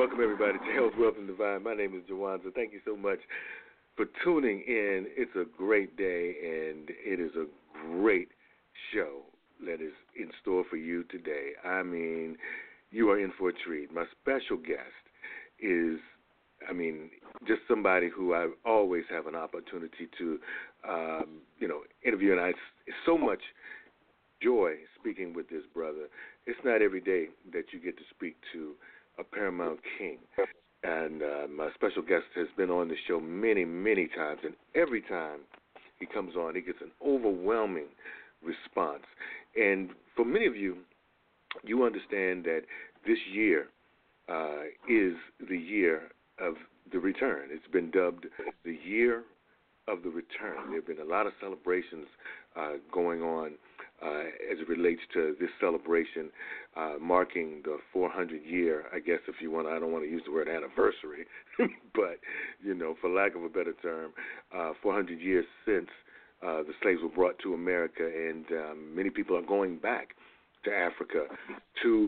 Welcome, everybody, to Health, Wealth, and Divine. My name is Jawanza. Thank you so much for tuning in. It's a great day, and it is a great show that is in store for you today. I mean, you are in for a treat. My special guest is, just somebody who I always have an opportunity to, interview, and it's so much joy speaking with this brother. It's not every day that you get to speak to a Paramount King. And my special guest has been on the show many, many times, and every time he comes on, he gets an overwhelming response. And for many of you, you understand that this year is the year of the return. It's been dubbed the year of the return. There have been a lot of celebrations going on as it relates to this celebration marking the 400 year, I guess if you want, I don't want to use the word anniversary, but, for lack of a better term, 400 years since the slaves were brought to America, and many people are going back to Africa to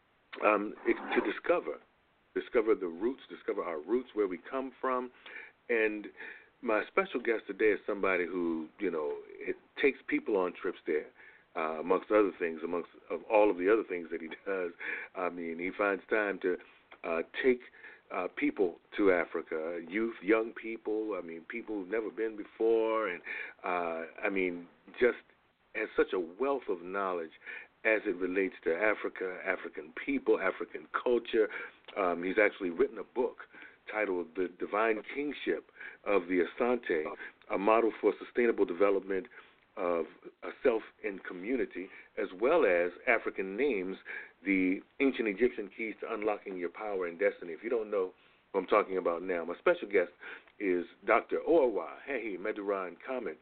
discover the roots, discover our roots, where we come from. And my special guest today is somebody who, it takes people on trips there. Amongst other things, of all of the other things that he does, he finds time to take people to Africa, youth, young people, people who've never been before, and, just has such a wealth of knowledge as it relates to Africa, African people, African culture. He's actually written a book titled The Divine Kingship of the Asante, a model for sustainable development of a self and community, as well as African names, the ancient Egyptian keys to unlocking your power and destiny. If you don't know what I'm talking about now, my special guest is Dr. Orwa Hehi Meduran Kamet.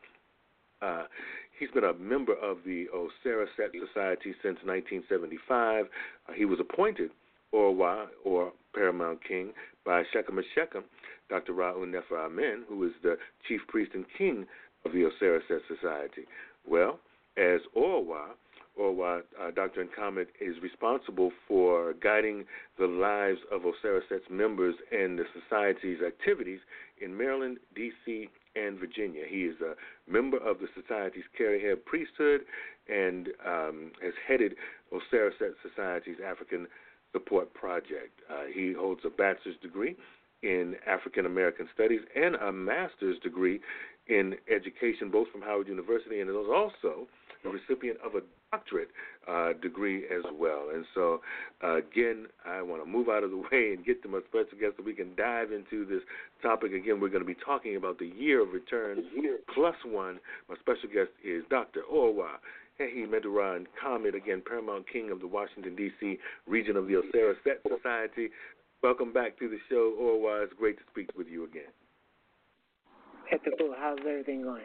He's been a member of the Osera-Set Society since 1975. He was appointed Orwa, or Paramount King, by Shechem Shechem, Dr. Ra'u Nefer Amen, who is the chief priest and king of the Osera-Set Society. Well, as Orwa, Dr. Nkamet is responsible for guiding the lives of Osera-Set's members and the Society's activities in Maryland, D.C., and Virginia. He is a member of the Society's Carey-Head priesthood and has headed Osera-Set Society's African Support Project. He holds a bachelor's degree in African American Studies and a master's degree in education, both from Howard University, and is also a recipient of a doctorate degree as well. And so, again, I want to move out of the way and get to my special guest so we can dive into this topic. Again, we're going to be talking about the year of return plus one. My special guest is Dr. Orwa Hehi Meduran Kamet, again, Paramount King of the Washington, D.C. region of the Osera-Set Society. Welcome back to the show, Orwa. It's great to speak with you again. Ethical, how's everything going?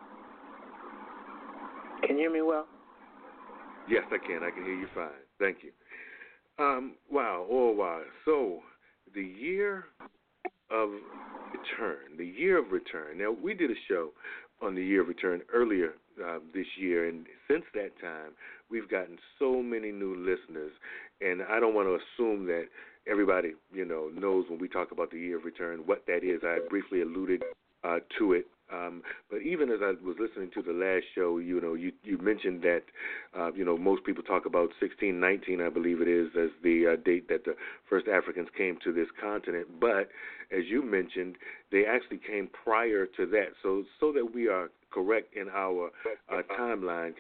Can you hear me well? Yes, I can. I can hear you fine. Thank you. Wow, Orwa. So, the year of return. Now, we did a show on the year of return earlier this year, and since that time, we've gotten so many new listeners, and I don't want to assume that everybody, knows when we talk about the year of return what that is. I briefly alluded to it. But even as I was listening to the last show, you mentioned that, most people talk about 1619, I believe it is, as the date that the first Africans came to this continent. But as you mentioned, they actually came prior to that. So that we are correct in our timeline,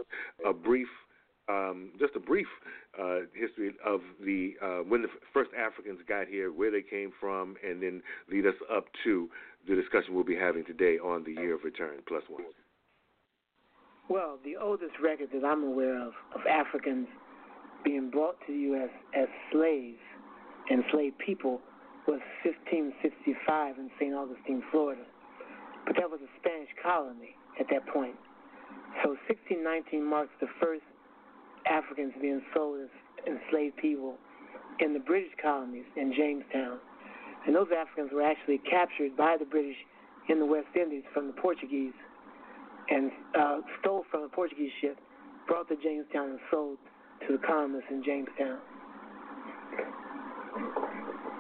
just a brief history of the when the first Africans got here, where they came from, and then lead us up to the discussion we'll be having today on the year of return plus one. Well, the oldest record that I'm aware of Africans being brought to the U.S. as slaves, enslaved people, was 1565 in St. Augustine, Florida. But that was a Spanish colony at that point. So 1619 marks the first Africans being sold as enslaved people in the British colonies in Jamestown. And those Africans were actually captured by the British in the West Indies from the Portuguese and stole from a Portuguese ship, brought to Jamestown and sold to the colonists in Jamestown.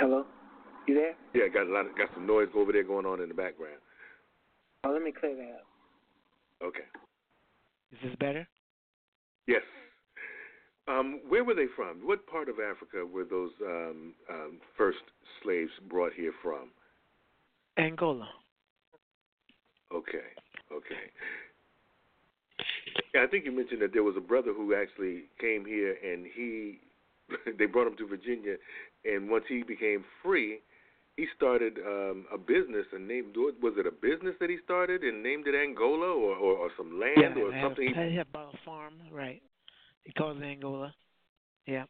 Hello? You there? Yeah, got some noise over there going on in the background. Oh, let me clear that up. Okay. Is this better? Yes. Where were they from? What part of Africa were those first slaves brought here from? Angola. Okay. Yeah, I think you mentioned that there was a brother who actually came here, and they brought him to Virginia, and once he became free, he started a business and was it a business that he started and named it Angola or some land or something? He had bought a farm, right. He called it Angola. Yeah.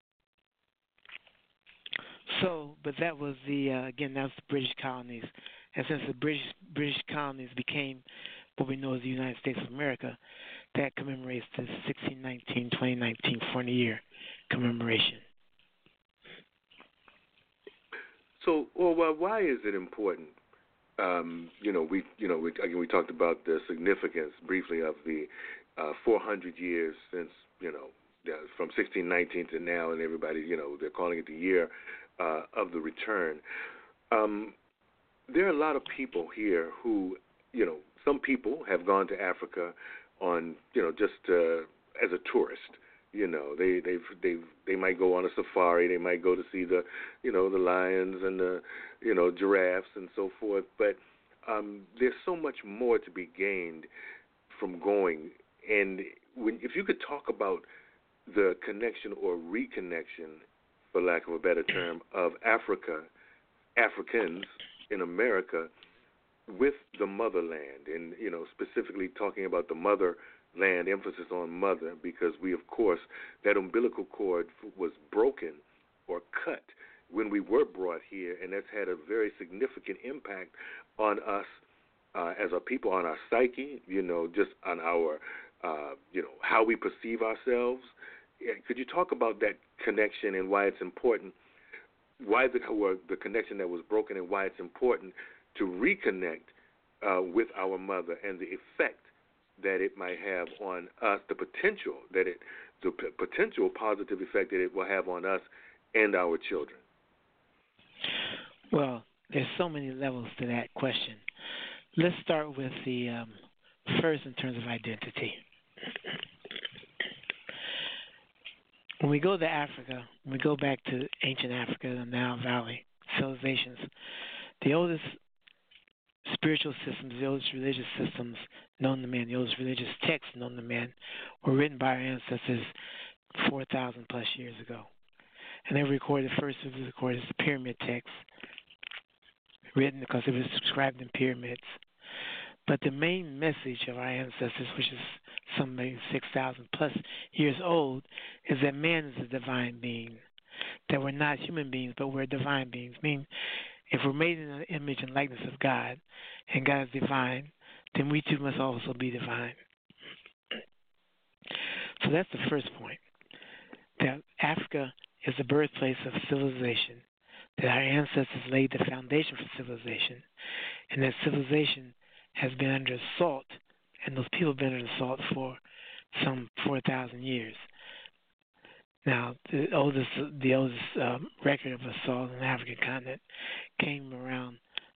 So, but that was again, that's the British colonies. And since the British colonies became what we know as the United States of America, that commemorates the 1619-2019 400-year commemoration. So, why is it important? We talked about the significance briefly of the 400 years since from 1619 to now, and everybody they're calling it the year of the return. There are a lot of people here who some people have gone to Africa on just as a tourist. They might go on a safari. They might go to see the the lions and the giraffes and so forth. But there's so much more to be gained from going. And if you could talk about the connection or reconnection, for lack of a better term, of Africans in America with the motherland, and specifically talking about the motherland, emphasis on mother, because we, of course, that umbilical cord was broken or cut when we were brought here, and that's had a very significant impact on us as a people, on our psyche, just on our, how we perceive ourselves. Could you talk about that connection and why it's important, why the connection that was broken, and why it's important to reconnect with our mother and the effect that it might have on us, the potential positive effect that it will have on us and our children? Well, there's so many levels to that question. Let's start with the first in terms of identity. When we go to Africa, when we go back to ancient Africa, the Nile Valley civilizations, the oldest spiritual systems, the oldest religious systems known to man, the oldest religious texts known to man, were written by our ancestors 4,000 plus years ago. And they were recorded, first it was recorded as the pyramid text, written because it was inscribed in pyramids. But the main message of our ancestors, which is some maybe 6,000 plus years old, is that man is a divine being, that we're not human beings, but we're divine beings. Meaning, if we're made in the image and likeness of God, and God is divine, then we too must also be divine. So that's the first point, that Africa is the birthplace of civilization, that our ancestors laid the foundation for civilization, and that civilization has been under assault, and those people have been under assault for some 4,000 years. Now, the oldest record of assault on the African continent came around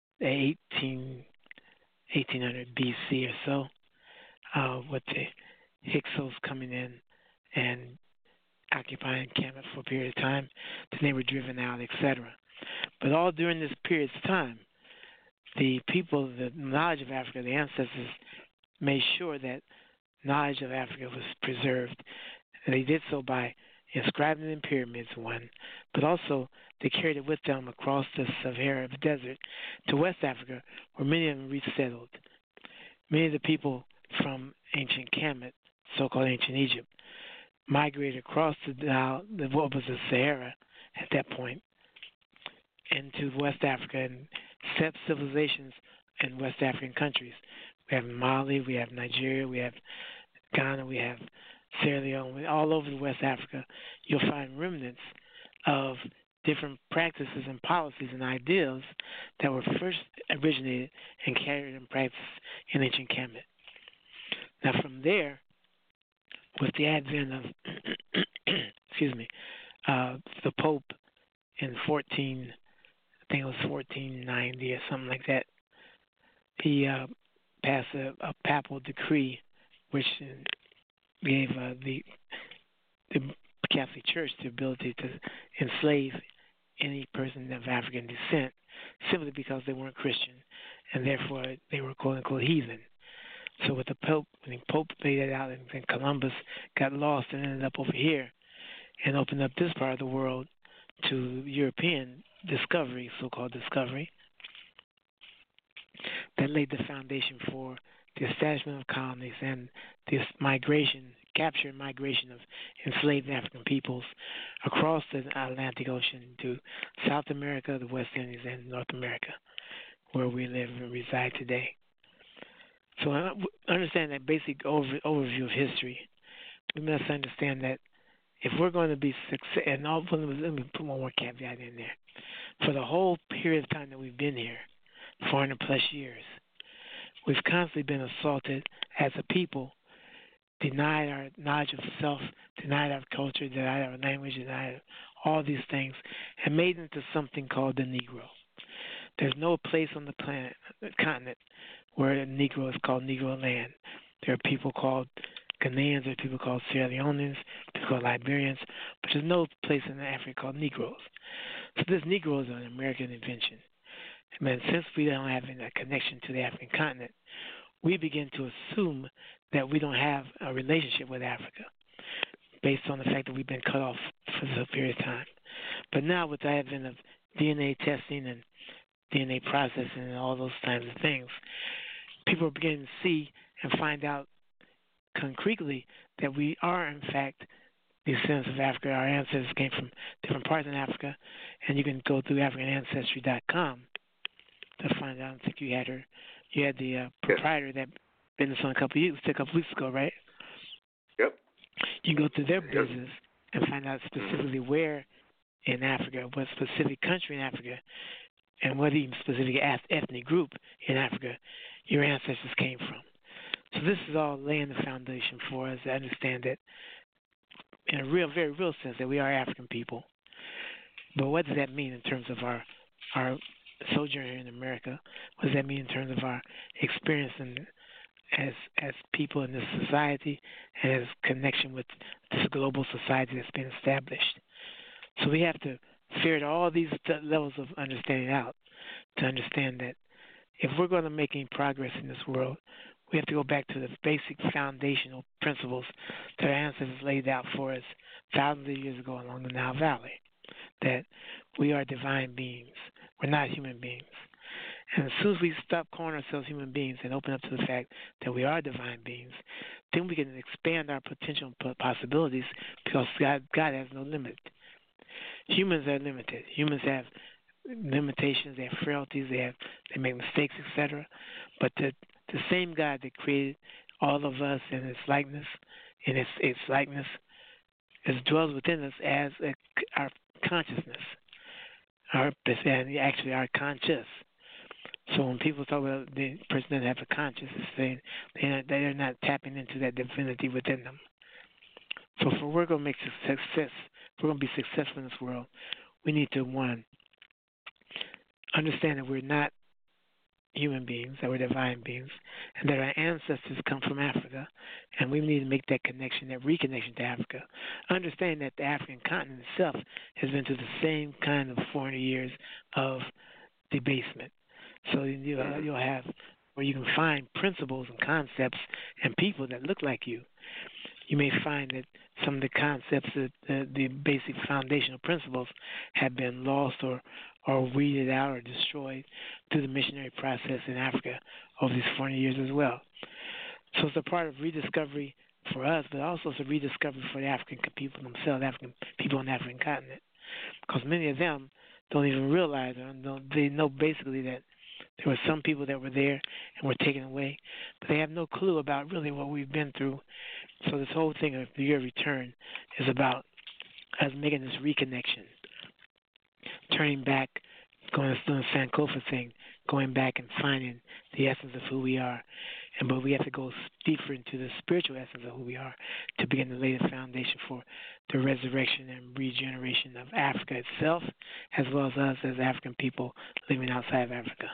1800 BC or so, with the Hyksos coming in and occupying Kemet for a period of time. Then they were driven out, etc. But all during this period of time, the people, the knowledge of Africa, the ancestors, made sure that knowledge of Africa was preserved. And they did so by inscribing it in pyramids, one, but also they carried it with them across the Sahara Desert to West Africa, where many of them resettled. Many of the people from ancient Kemet, so-called ancient Egypt, migrated across what was the Sahara at that point into West Africa and set civilizations in West African countries. We have Mali, we have Nigeria, we have Ghana, we have Sierra Leone. All over West Africa, you'll find remnants of different practices and policies and ideals that were first originated and carried in practice in ancient Kemet. Now from there, with the advent of the Pope in think it was 1490 or something like that. He passed a papal decree which gave the Catholic Church the ability to enslave any person of African descent simply because they weren't Christian, and therefore they were quote-unquote heathen. So with the Pope, when the Pope laid it out, and then Columbus got lost and ended up over here and opened up this part of the world to European discovery, so-called discovery, that laid the foundation for the establishment of colonies and this migration, capture and migration of enslaved African peoples across the Atlantic Ocean to South America, the West Indies, and North America, where we live and reside today. So I understand that basic overview of history. We must understand that if we're going to be successful, and let me put one more caveat in there. For the whole period of time that we've been here, 400 plus years, we've constantly been assaulted as a people, denied our knowledge of self, denied our culture, denied our language, denied all these things, and made into something called the Negro. There's no place on the planet, the continent, where the Negro is called Negro land. There are people called Ghanaians, there are people called Sierra Leoneans, people called Liberians, but there's no place in Africa called Negroes. So this Negro is an American invention. And since we don't have a connection to the African continent, we begin to assume that we don't have a relationship with Africa based on the fact that we've been cut off for a period of time. But now with the advent of DNA testing and DNA processing and all those kinds of things, people are beginning to see and find out concretely that we are, in fact, descendants of Africa. Our ancestors came from different parts in Africa, and you can go through AfricanAncestry.com to find out. I think you had the proprietor that business on a couple of weeks ago, right? Yep. You can go through their business and find out specifically where in Africa, what specific country in Africa, and what even specific ethnic group in Africa your ancestors came from. So this is all laying the foundation for us to understand that in a very real sense that we are African people. But what does that mean in terms of our sojourn here in America? What does that mean in terms of our experience as people in this society and as connection with this global society that's been established? So we have to figure all these levels of understanding out to understand that if we're going to make any progress in this world, we have to go back to the basic foundational principles that our ancestors laid out for us thousands of years ago along the Nile Valley, that we are divine beings. We're not human beings. And as soon as we stop calling ourselves human beings and open up to the fact that we are divine beings, then we can expand our potential possibilities because God has no limit. Humans are limited. Humans have limitations, they have frailties, they make mistakes, etc. But the same God that created all of us in His likeness, dwells within us as our consciousness, our conscious. So when people talk about the person doesn't have a conscience, it's saying they're not tapping into that divinity within them. So if we're going to make success, if we're going to be successful in this world, we need to, one, understand that we're not human beings, that we're divine beings, and that our ancestors come from Africa, and we need to make that connection, that reconnection to Africa. Understand that the African continent itself has been through the same kind of 400 years of debasement. So you'll have where you can find principles and concepts and people that look like you. You may find that some of the concepts, the basic foundational principles, have been lost or weeded out or destroyed through the missionary process in Africa over these 400 years as well. So it's a part of rediscovery for us, but also it's a rediscovery for the African people themselves, African people on the African continent, because many of them don't even realize, or they know basically that there were some people that were there and were taken away, but they have no clue about really what we've been through. So this whole thing of the year of return is about us making this reconnection, turning back, going to the Sankofa thing, going back and finding the essence of who we are, but we have to go deeper into the spiritual essence of who we are to begin to lay the foundation for the resurrection and regeneration of Africa itself, as well as us as African people living outside of Africa.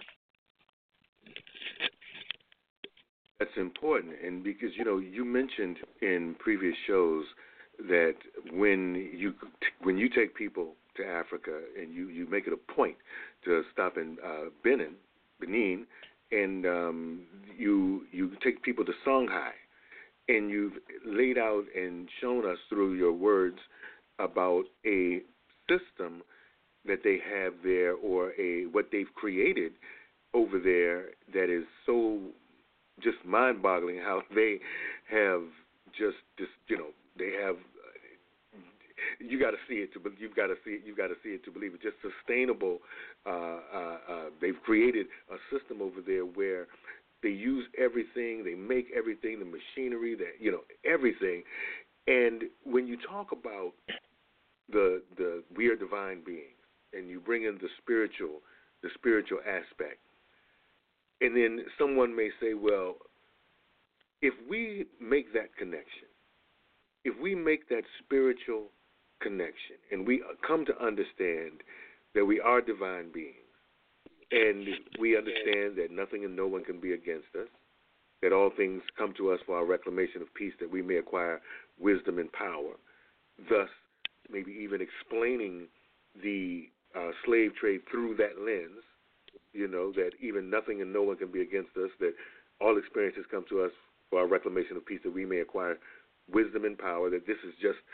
That's important, and because you mentioned in previous shows that when you take people to Africa and you make it a point to stop in Benin, and you take people to Songhai, and you've laid out and shown us through your words about a system that they have there, or what they've created over there that is so just mind-boggling. How they have just this, they have. You got to see it you've got to see it to believe it. Just sustainable. They've created a system over there where they use everything, they make everything, the machinery, everything. And when you talk about the we are divine beings, and you bring in the spiritual aspect, and then someone may say, well, if we make that connection, if we make that spiritual connection, and we come to understand that we are divine beings, and we understand that nothing and no one can be against us, that all things come to us for our reclamation of peace, that we may acquire wisdom and power, thus maybe even explaining the slave trade through that lens, that even nothing and no one can be against us, that all experiences come to us for our reclamation of peace, that we may acquire wisdom and power, that this is just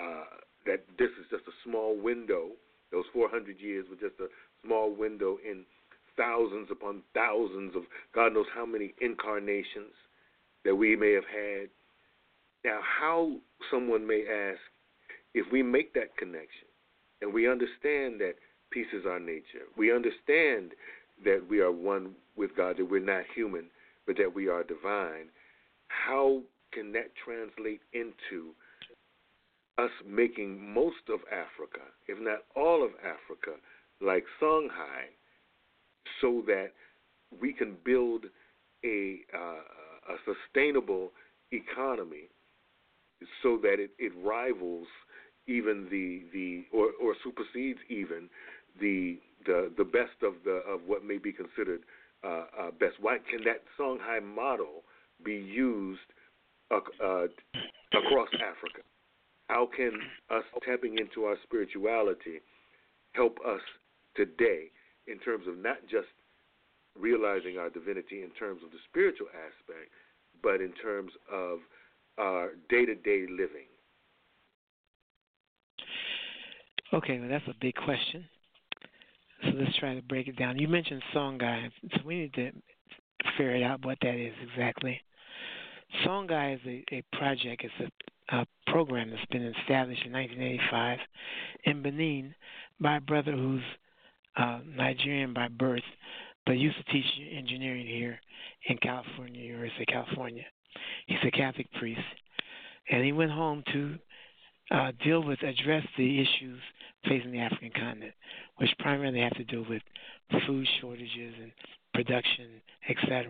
a small window. Those 400 years were just a small window in thousands upon thousands of God knows how many incarnations that we may have had. Now, how someone may ask, if we make that connection and we understand that peace is our nature, we understand that we are one with God, that we're not human, but that we are divine, how can that translate into us making most of Africa, if not all of Africa, like Songhai, so that we can build a sustainable economy, so that it rivals even or supersedes even the best of what may be considered best? Why can that Songhai model be used across Africa? How can us tapping into our spirituality help us today in terms of not just realizing our divinity in terms of the spiritual aspect, but in terms of our day-to-day living? Okay, well, that's a big question. So let's try to break it down. You mentioned Songhai, so we need to figure out what that is exactly. Songhai is a project. It's a program that's been established in 1985 in Benin by a brother who's Nigerian by birth, but used to teach engineering here in California, University of California. He's a Catholic priest, and he went home to address the issues facing the African continent, which primarily have to do with food shortages and production, etc.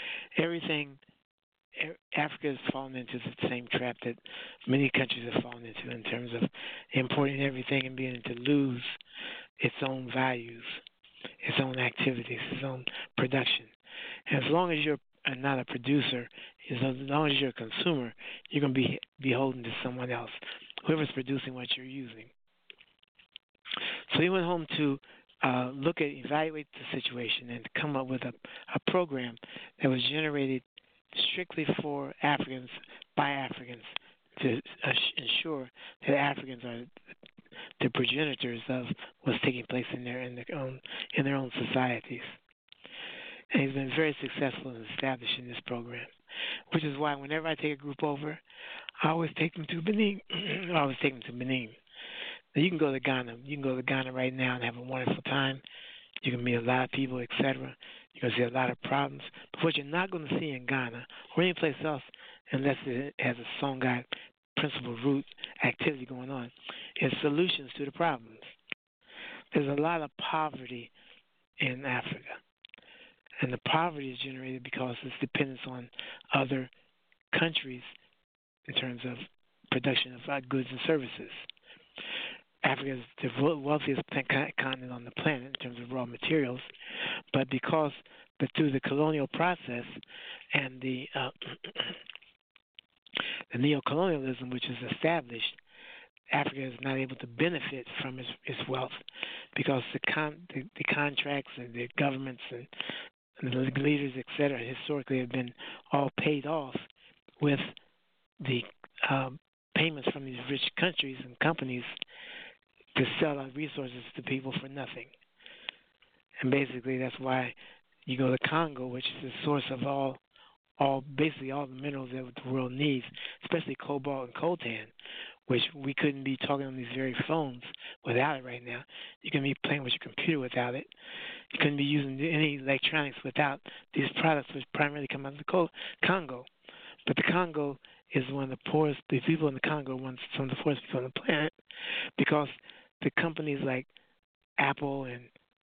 Africa has fallen into the same trap that many countries have fallen into in terms of importing everything and beginning to lose its own values, its own activities, its own production. And as long as you're not a producer, as long as you're a consumer, you're going to be beholden to someone else, whoever's producing what you're using. So he went home to evaluate the situation and to come up with a program that was generated strictly for Africans by Africans to ensure that Africans are the progenitors of what's taking place in their own societies. And he's been very successful in establishing this program, which is why whenever I take a group over, I always take them to Benin. Now, you can go to Ghana. You can go to Ghana right now and have a wonderful time. You can meet a lot of people, etc. You're going to see a lot of problems. But what you're not going to see in Ghana or any place else, unless it has a Songhai principal root activity going on, is solutions to the problems. There's a lot of poverty in Africa. And the poverty is generated because it's dependence on other countries in terms of production of goods and services. Africa is the wealthiest continent on the planet in terms of raw materials, but through the colonial process and the neocolonialism which is established, Africa is not able to benefit from its wealth because the contracts and the governments and the leaders, etc., historically have been all paid off with the payments from these rich countries and companies to sell out resources to people for nothing. And basically that's why you go to Congo, which is the source of basically all the minerals that the world needs, especially cobalt and coltan, which we couldn't be talking on these very phones without it right now. You couldn't be playing with your computer without it. You couldn't be using any electronics without these products, which primarily come out of the Congo. But the Congo is one of the poorest. The people in the Congo are some of the poorest people on the planet because the companies like Apple and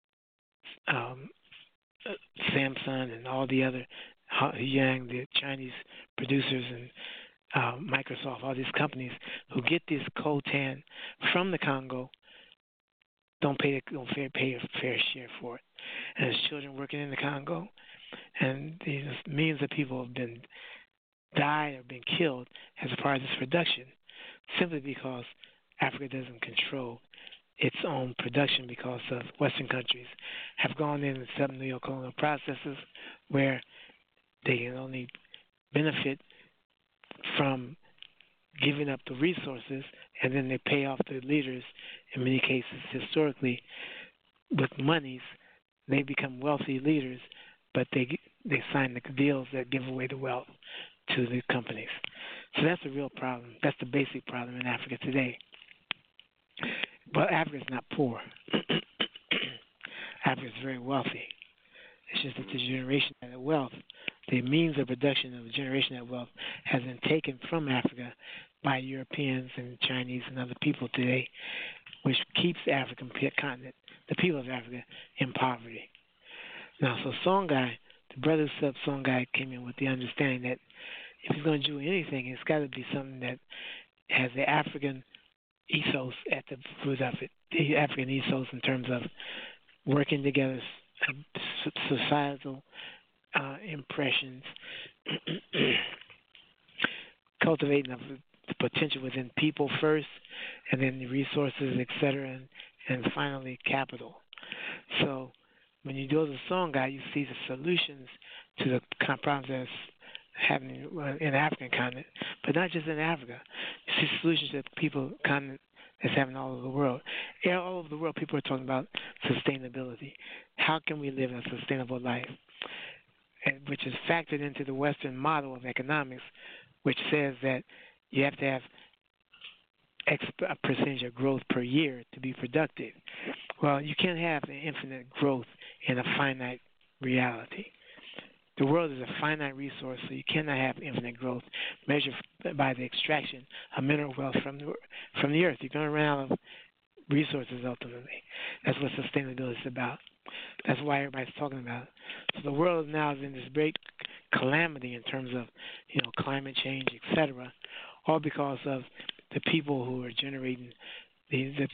Samsung and all the other Yang, the Chinese producers, and Microsoft, all these companies who get this coltan from the Congo don't pay a fair share for it. And there's children working in the Congo, and these millions of people have been died or been killed as a part of this production simply because Africa doesn't control its own production because of Western countries have gone in and set up neocolonial processes where they can only benefit from giving up the resources, and then they pay off the leaders in many cases historically with monies. They become wealthy leaders, but they sign the deals that give away the wealth to the companies. So that's a real problem. That's the basic problem in Africa today. But Africa is not poor. Africa is very wealthy. It's just that the generation of that wealth, the means of production of the generation of that wealth has been taken from Africa by Europeans and Chinese and other people today, which keeps the African continent, the people of Africa, in poverty. Now, so Songhai, the brother of Songhai came in with the understanding that if he's going to do anything, it's got to be something that has the African ethos at the root of it, the African ethos in terms of working together, societal impressions, cultivating the potential within people first, and then the resources, etc., and finally capital. So when you go to Songhai, you see the solutions to the problems that's happening in the African continent, but not just in Africa. You see solutions to the people continent that's happening all over the world. Yeah, all over the world, people are talking about sustainability. How can we live a sustainable life? Which is factored into the Western model of economics, which says that you have to have X percentage of growth per year to be productive. Well, you can't have an infinite growth in a finite reality. The world is a finite resource, so you cannot have infinite growth measured by the extraction of mineral wealth from the earth. You're going to run out of resources ultimately. That's what sustainability is about. That's why everybody's talking about it. So the world now is in this great calamity in terms of, climate change, etc., all because of the people who are generating the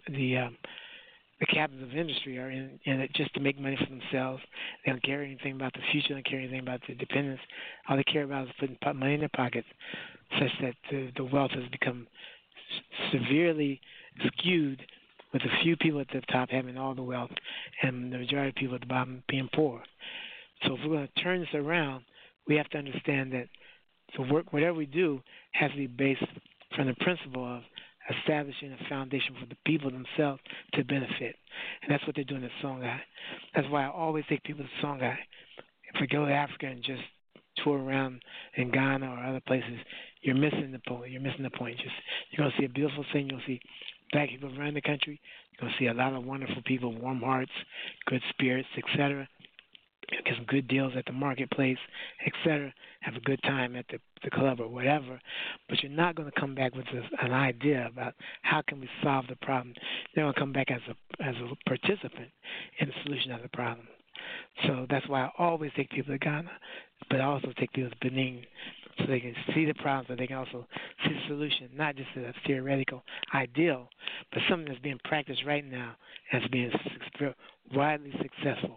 captains of industry are in it just to make money for themselves. They don't care anything about the future. They don't care anything about the dependents. All they care about is putting money in their pockets, such that the wealth has become severely skewed, with a few people at the top having all the wealth and the majority of people at the bottom being poor. So if we're going to turn this around, we have to understand that the work, whatever we do, has to be based from the principle of establishing a foundation for the people themselves to benefit. And that's what they're doing at Songhai. That's why I always take people to Songhai. If we go to Africa and just tour around in Ghana or other places, you're missing the point. You're missing the point. You're going to see a beautiful thing. You'll see black people around the country. You're going to see a lot of wonderful people, warm hearts, good spirits, etc. Get some good deals at the marketplace, etc. Have a good time at the club or whatever. But you're not going to come back with an idea about how can we solve the problem. You're going to come back as a participant in the solution of the problem. So that's why I always take people to Ghana, but I also take people to Benin so they can see the problems, but they can also see the solution, not just a theoretical ideal, but something that's being practiced right now and that's being widely successful.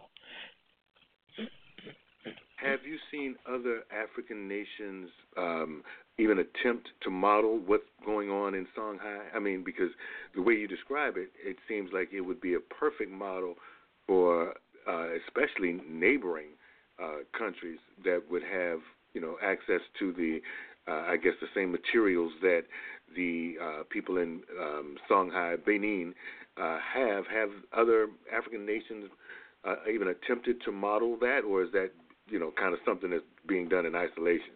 Have you seen other African nations even attempt to model what's going on in Songhai? I mean, because the way you describe it, it seems like it would be a perfect model for especially neighboring countries that would have, access to the, I guess, the same materials that the people in Songhai, Benin, have. Have other African nations even attempted to model that, or is that kind of something that's being done in isolation?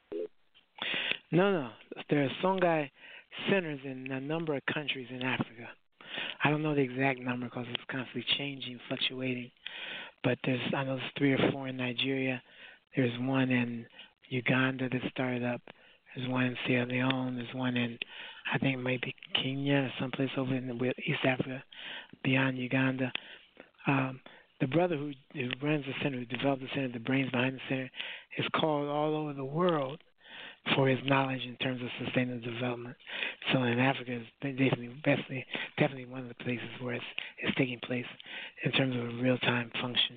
No. There are Songhai centers in a number of countries in Africa. I don't know the exact number because it's constantly changing, fluctuating. But I know there's 3 or 4 in Nigeria. There's one in Uganda that started up. There's one in Sierra Leone. There's one in, I think, maybe Kenya or someplace over in East Africa, beyond Uganda. The brother who runs the center, who developed the center, the brains behind the center, is called all over the world for his knowledge in terms of sustainable development. So in Africa, it's definitely one of the places where it's taking place in terms of a real-time function.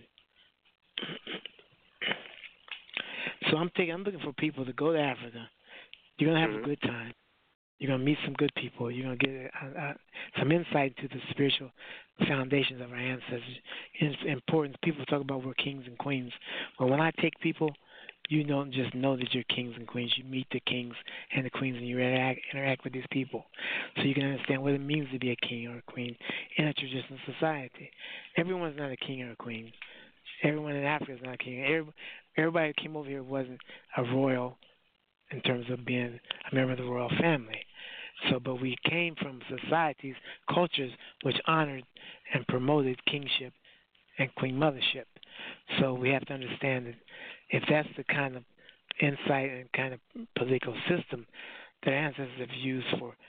So I'm looking for people to go to Africa. You're going to have a good time. You're going to meet some good people. You're going to get some insight into the spiritual foundations of our ancestors. It's important. People talk about we're kings and queens. Well, when I take people, you don't just know that you're kings and queens. You meet the kings and the queens, and you interact with these people. So you can understand what it means to be a king or a queen in a traditional society. Everyone's not a king or a queen. Everyone in Africa is not a king. Everybody who came over here wasn't a royal in terms of being a member of the royal family. But we came from societies, cultures, which honored and promoted kingship and queen mothership. So we have to understand that if that's the kind of insight and kind of political system that our ancestors have used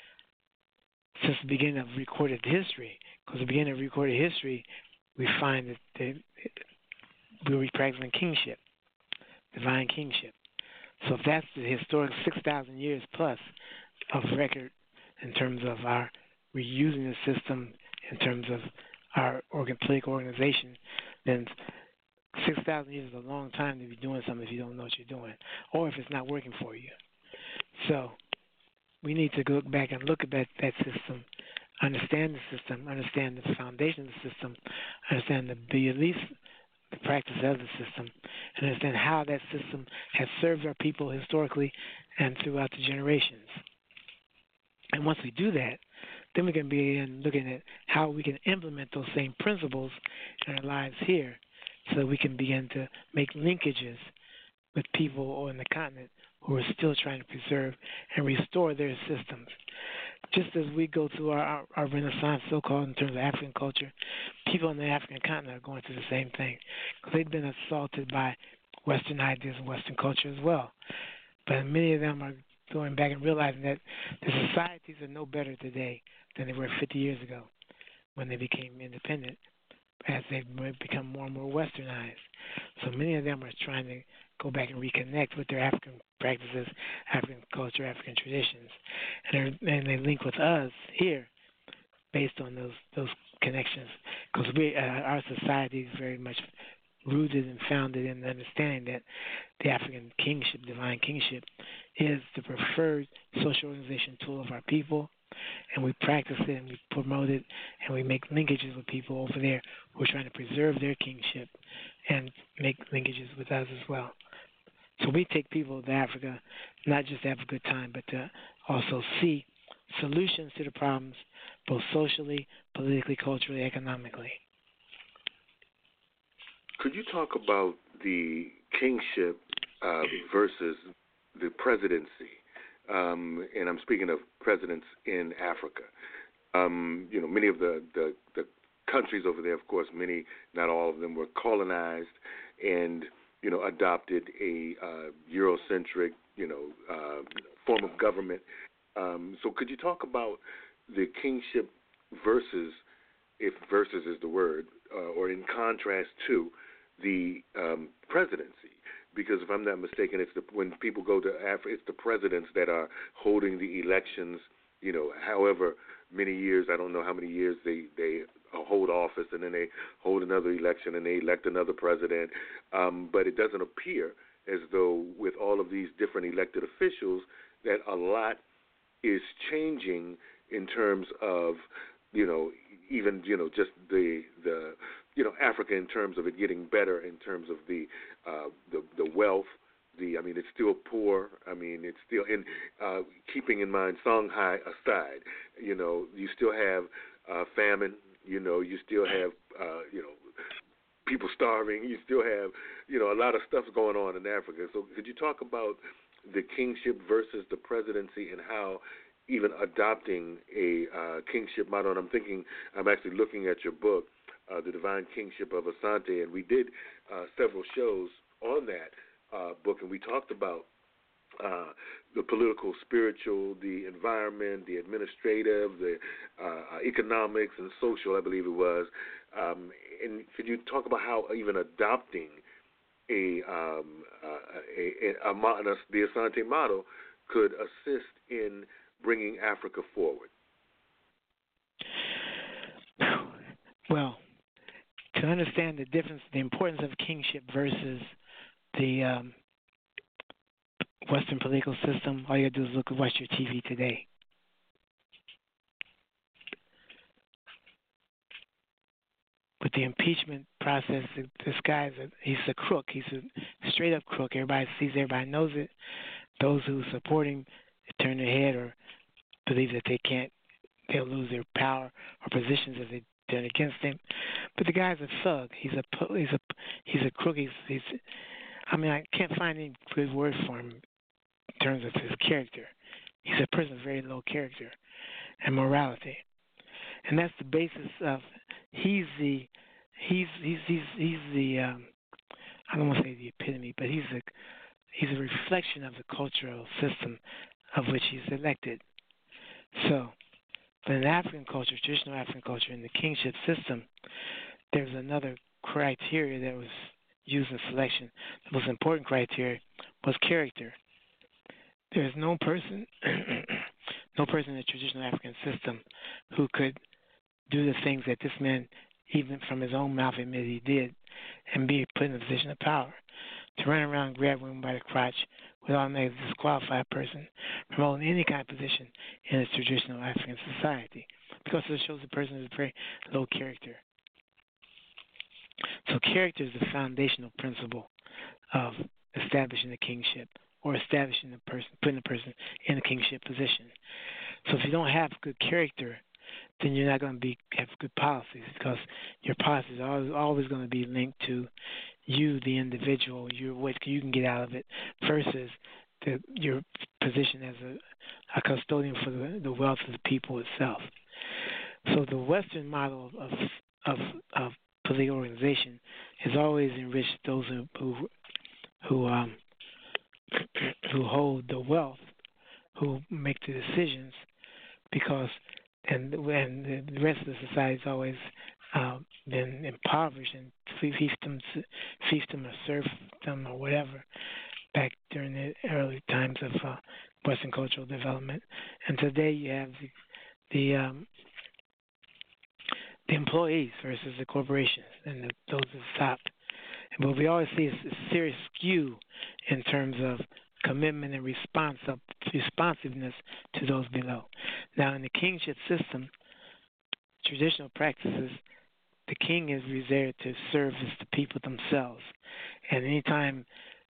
since the beginning of recorded history, because at the beginning of recorded history, we find that we were practicing kingship, divine kingship. So if that's the historic 6,000 years plus of record in terms of we're using the system in terms of our political organization, then 6,000 years is a long time to be doing something if you don't know what you're doing, or if it's not working for you. So we need to go back and look at that system, understand the system, understand the foundation of the system, understand the beliefs, the practice of the system, and understand how that system has served our people historically and throughout the generations. And once we do that, then we can begin looking at how we can implement those same principles in our lives here so that we can begin to make linkages with people on the continent who are still trying to preserve and restore their systems. Just as we go through our Renaissance, so-called, in terms of African culture, people on the African continent are going through the same thing because they've been assaulted by Western ideas and Western culture as well. But many of them are going back and realizing that the societies are no better today than they were 50 years ago when they became independent, as they've become more and more westernized. So many of them are trying to go back and reconnect with their African practices, African culture, African traditions, and they link with us here based on those connections, because our society is very much rooted and founded in the understanding that the African kingship, divine kingship, is the preferred social organization tool of our people, and we practice it and we promote it and we make linkages with people over there who are trying to preserve their kingship and make linkages with us as well. So we take people to Africa not just to have a good time, but to also see solutions to the problems, both socially, politically, culturally, economically. Could you talk about the kingship versus the presidency? And I'm speaking of presidents in Africa. Many of the countries over there, of course, many, not all of them, were colonized and adopted a Eurocentric, form of government. So could you talk about the kingship versus, if versus is the word, or in contrast to the presidency. Because if I'm not mistaken, when people go to Africa, it's the presidents that are holding the elections. However many years, I don't know how many years they hold office, and then they hold another election and they elect another president. But it doesn't appear as though with all of these different elected officials that a lot is changing in terms of even just the Africa in terms of it getting better in terms of the wealth. It's still poor. It's still keeping in mind Songhai aside. You still have famine. You still have people starving. You still have a lot of stuff going on in Africa. So could you talk about the kingship versus the presidency and how even adopting a kingship model? And I'm actually looking at your book, The Divine Kingship of Asante, and we did several shows on that book, and we talked about the political, spiritual, the environment, the administrative, the economics and social, I believe it was. And could you talk about how even adopting the Asante model could assist in bringing Africa forward? Well, to understand the difference, the importance of kingship versus the Western political system, all you got to do is watch your TV today. With the impeachment process, this guy's he's a crook. He's a straight-up crook. Everybody sees, everybody knows it. Those who support him turn their head or believe that they'll lose their power or positions if they turn against him. But the guy's a thug. He's a crook. I can't find any good word for him in terms of his character. He's a person of very low character and morality, and that's the basis of. He's the I don't want to say the epitome, but he's a reflection of the cultural system of which he's elected. So, but in African culture, traditional African culture, in the kingship system, there's another criteria that was used in selection. The most important criteria was character. There's no person in the traditional African system who could do the things that this man, even from his own mouth, admitted he did, and be put in a position of power. To run around and grab women by the crotch would automatically disqualify a person from holding any kind of position in a traditional African society, because it shows the person is very low character. So character is the foundational principle of establishing the kingship or establishing the person, putting the person in a kingship position. So if you don't have good character, then you're not going to have good policies, because your policies are always going to be linked to you, the individual, what you can get out of it, versus your position as a custodian for the wealth of the people itself. So the Western model of political organization has always enriched those who hold the wealth, who make the decisions, because and the rest of the society has always been impoverished and fiefdom or serfdom or whatever back during the early times of Western cultural development. And today you have the employees versus the corporations and those at the top. But we always see a serious skew in terms of commitment and responsiveness to those below. Now, in the kingship system, traditional practices, the king is reserved to service the people themselves. And anytime,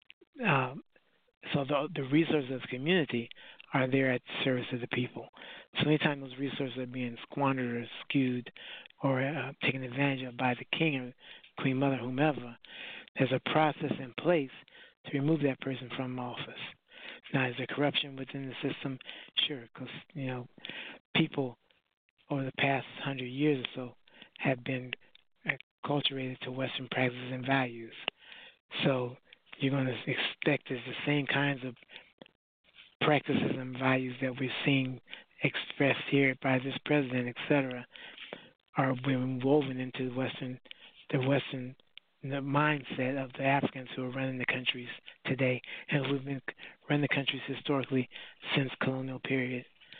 so the resources of the community are there at the service of the people. So anytime those resources are being squandered or skewed or taken advantage of by the king or queen mother, whomever, there's a process in place to remove that person from office. Now, is there corruption within the system? Sure, because, people over the past 100 years or so have been acculturated to Western practices and values. So you're going to expect the same kinds of practices and values that we're seeing expressed here by this president, etc., are being woven into the Western the mindset of the Africans who are running the countries today, and who've been running the countries historically since colonial period.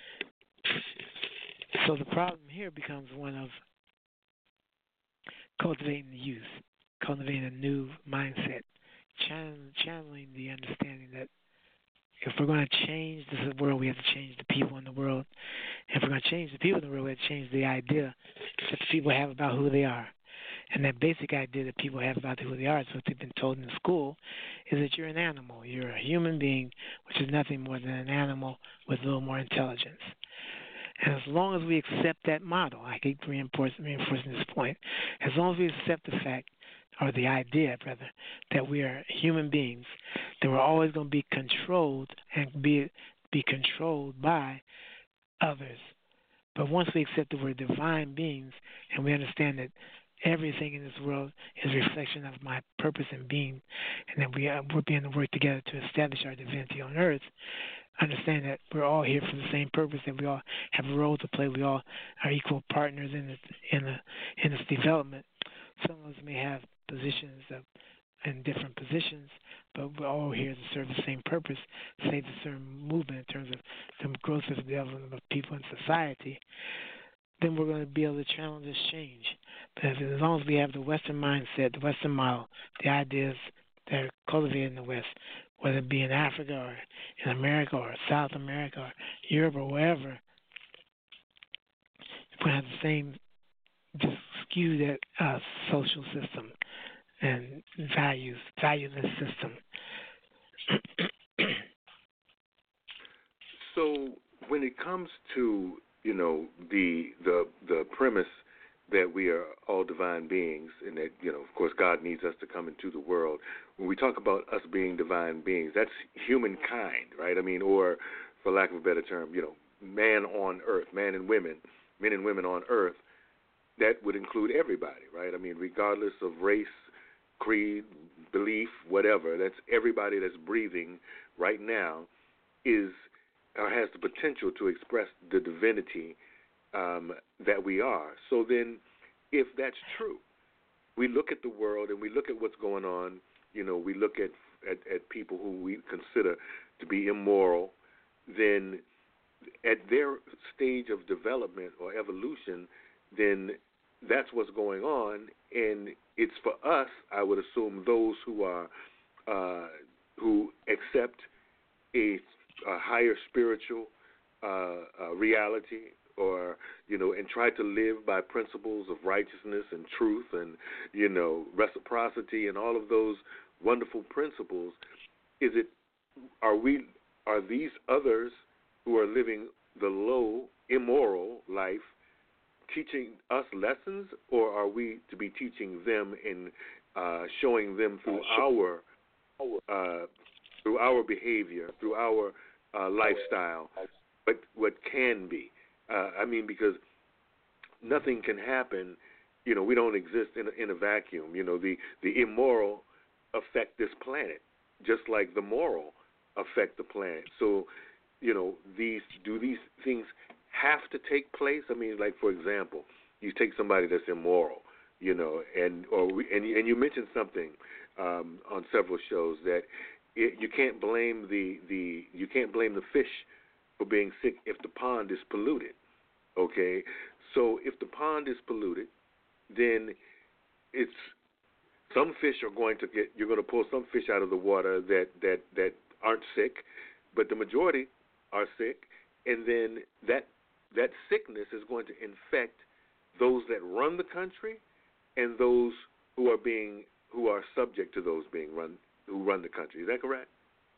So the problem here becomes one of cultivating the youth, cultivating a new mindset, channeling the understanding that if we're going to change this world, we have to change the people in the world. If we're going to change the people in the world, we have to change the idea that the people have about who they are. And that basic idea that people have about who they are, is what they've been told in school, is that you're an animal. You're a human being, which is nothing more than an animal with a little more intelligence. And as long as we accept that model, I keep reinforcing this point, as long as we accept the fact, or the idea, rather, that we are human beings, that we're always going to be controlled and be controlled by others. But once we accept that we're divine beings and we understand that everything in this world is a reflection of my purpose in being, and that we're being to work together to establish our divinity on earth, understand that we're all here for the same purpose, that we all have a role to play, we all are equal partners in this development. Some of us may have positions in different positions, but we're all here to serve the same purpose, save the certain movement in terms of the growth of the development of people in society. Then we're going to be able to channel this change. But as long as we have the Western mindset, the Western model, the ideas that are cultivated in the West, whether it be in Africa or in America or South America or Europe or wherever, we're going to have the same just skewed social system and valueless system. So when it comes to, the premise that we are all divine beings, and that, of course, God needs us to come into the world. When we talk about us being divine beings, that's humankind, right? I mean, or for lack of a better term, man on earth, men and women on earth. That would include everybody, right? I mean, regardless of race, creed, belief, whatever, that's everybody that's breathing right now is or has the potential to express the divinity that we are. So then, if that's true, we look at the world and we look at what's going on, we look at people who we consider to be immoral, then at their stage of development or evolution, then that's what's going on, and it's for us, I would assume, those who are who accept a higher spiritual reality, or and try to live by principles of righteousness and truth and reciprocity and all of those wonderful principles. Are these others who are living the low, immoral life teaching us lessons, or are we to be teaching them and showing them through our behavior, through our lifestyle, but what can be? Because nothing can happen. We don't exist in a vacuum. The immoral affect this planet, just like the moral affect the planet. So, these things have to take place? Like, for example, you take somebody that's immoral, and you mentioned something on several shows that you can't blame the fish for being sick if the pond is polluted. Okay, so if the pond is polluted, then some fish are going to you're going to pull some fish out of the water that aren't sick, but the majority are sick, and then that sickness is going to infect those that run the country and those who are subject to those who run the country. Is that correct?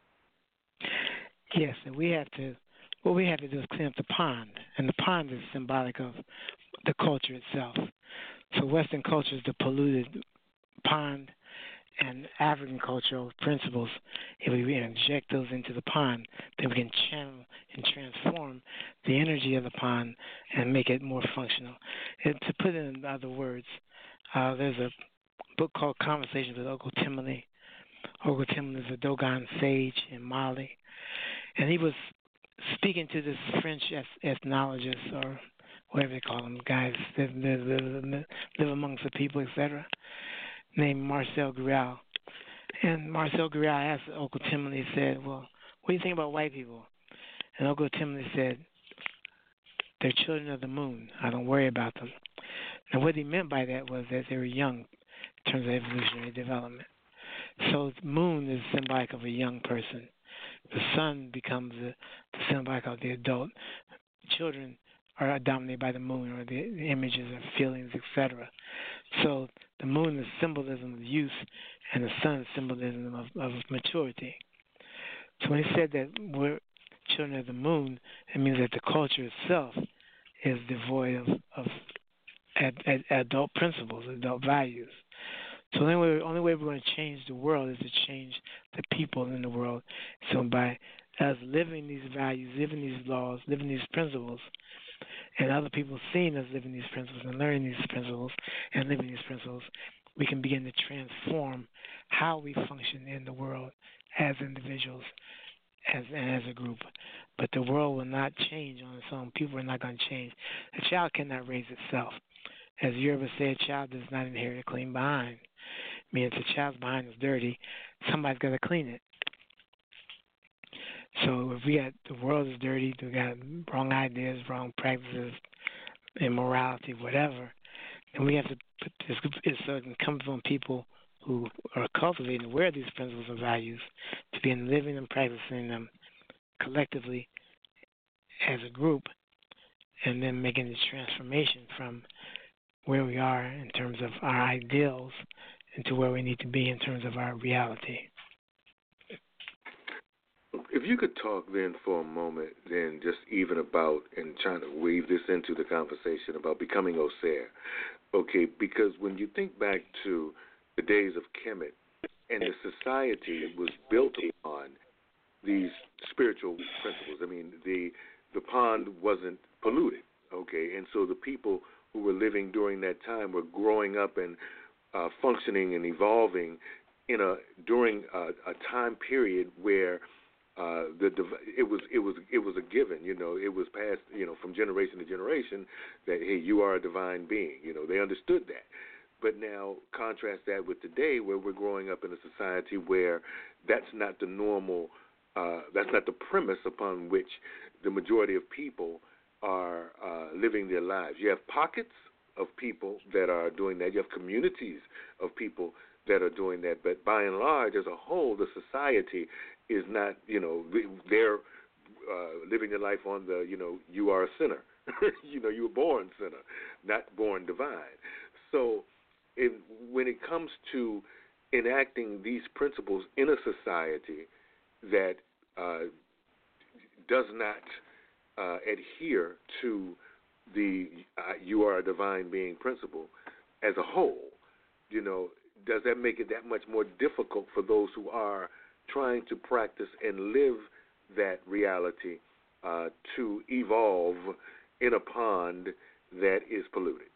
Yes, and what we have to do is clean up the pond, and the pond is symbolic of the culture itself. So Western culture is the polluted pond, and African cultural principles, if we inject those into the pond, then we can channel and transform the energy of the pond and make it more functional. And to put it in other words, there's a book called Conversations with Okotimole. Okotimole is a Dogon sage in Mali, and he was speaking to this French ethnologist, or whatever they call them, guys that live amongst the people, etc. named Marcel Gurriel. And Marcel Gurriel asked Uncle Timothy, said, well, what do you think about white people? And Uncle Timothy said, they're children of the moon. I don't worry about them. And what he meant by that was that they were young in terms of evolutionary development. So the moon is symbolic of a young person. The sun becomes the symbolic of the adult. Children are dominated by the moon or the images of feelings, etc. So the moon is symbolism of youth, and the sun is symbolism of maturity. So when he said that we're children of the moon, it means that the culture itself is devoid of adult principles, adult values. So the only way we're going to change the world is to change the people in the world. So by us living these values, living these laws, living these principles, and other people seeing us living these principles and learning these principles and living these principles, we can begin to transform how we function in the world as individuals and as a group. But the world will not change on its own. People are not going to change. A child cannot raise itself. As Yoruba said, a child does not inherit a clean behind. Meaning if the child's behind is dirty, somebody's got to clean it. So if the world is dirty, we got wrong ideas, wrong practices, immorality, whatever, and we have to put this. So it can come from people who are cultivating, aware of these principles and values, to begin living and practicing them collectively as a group, and then making this transformation from where we are in terms of our ideals into where we need to be in terms of our reality. If you could talk then for a moment, then just even about, and trying to weave this into the conversation about becoming Osir, okay, because when you think back to the days of Kemet, and the society was built upon these spiritual principles. I mean, the pond wasn't polluted, okay, and so the people who were living during that time were growing up and functioning and evolving during a time period where it was a given, it was passed, from generation to generation that, hey, you are a divine being, they understood that. But now contrast that with today, where we're growing up in a society where that's not the normal, that's not the premise upon which the majority of people are living their lives. You have pockets of people that are doing that. You have communities of people that are doing that. But by and large, as a whole, the society is not, they're living their life on the, you are a sinner. You were born sinner, not born divine. So when it comes to enacting these principles in a society that does not adhere to the you are a divine being principle as a whole, does that make it that much more difficult for those who are trying to practice and live that reality to evolve in a pond that is polluted?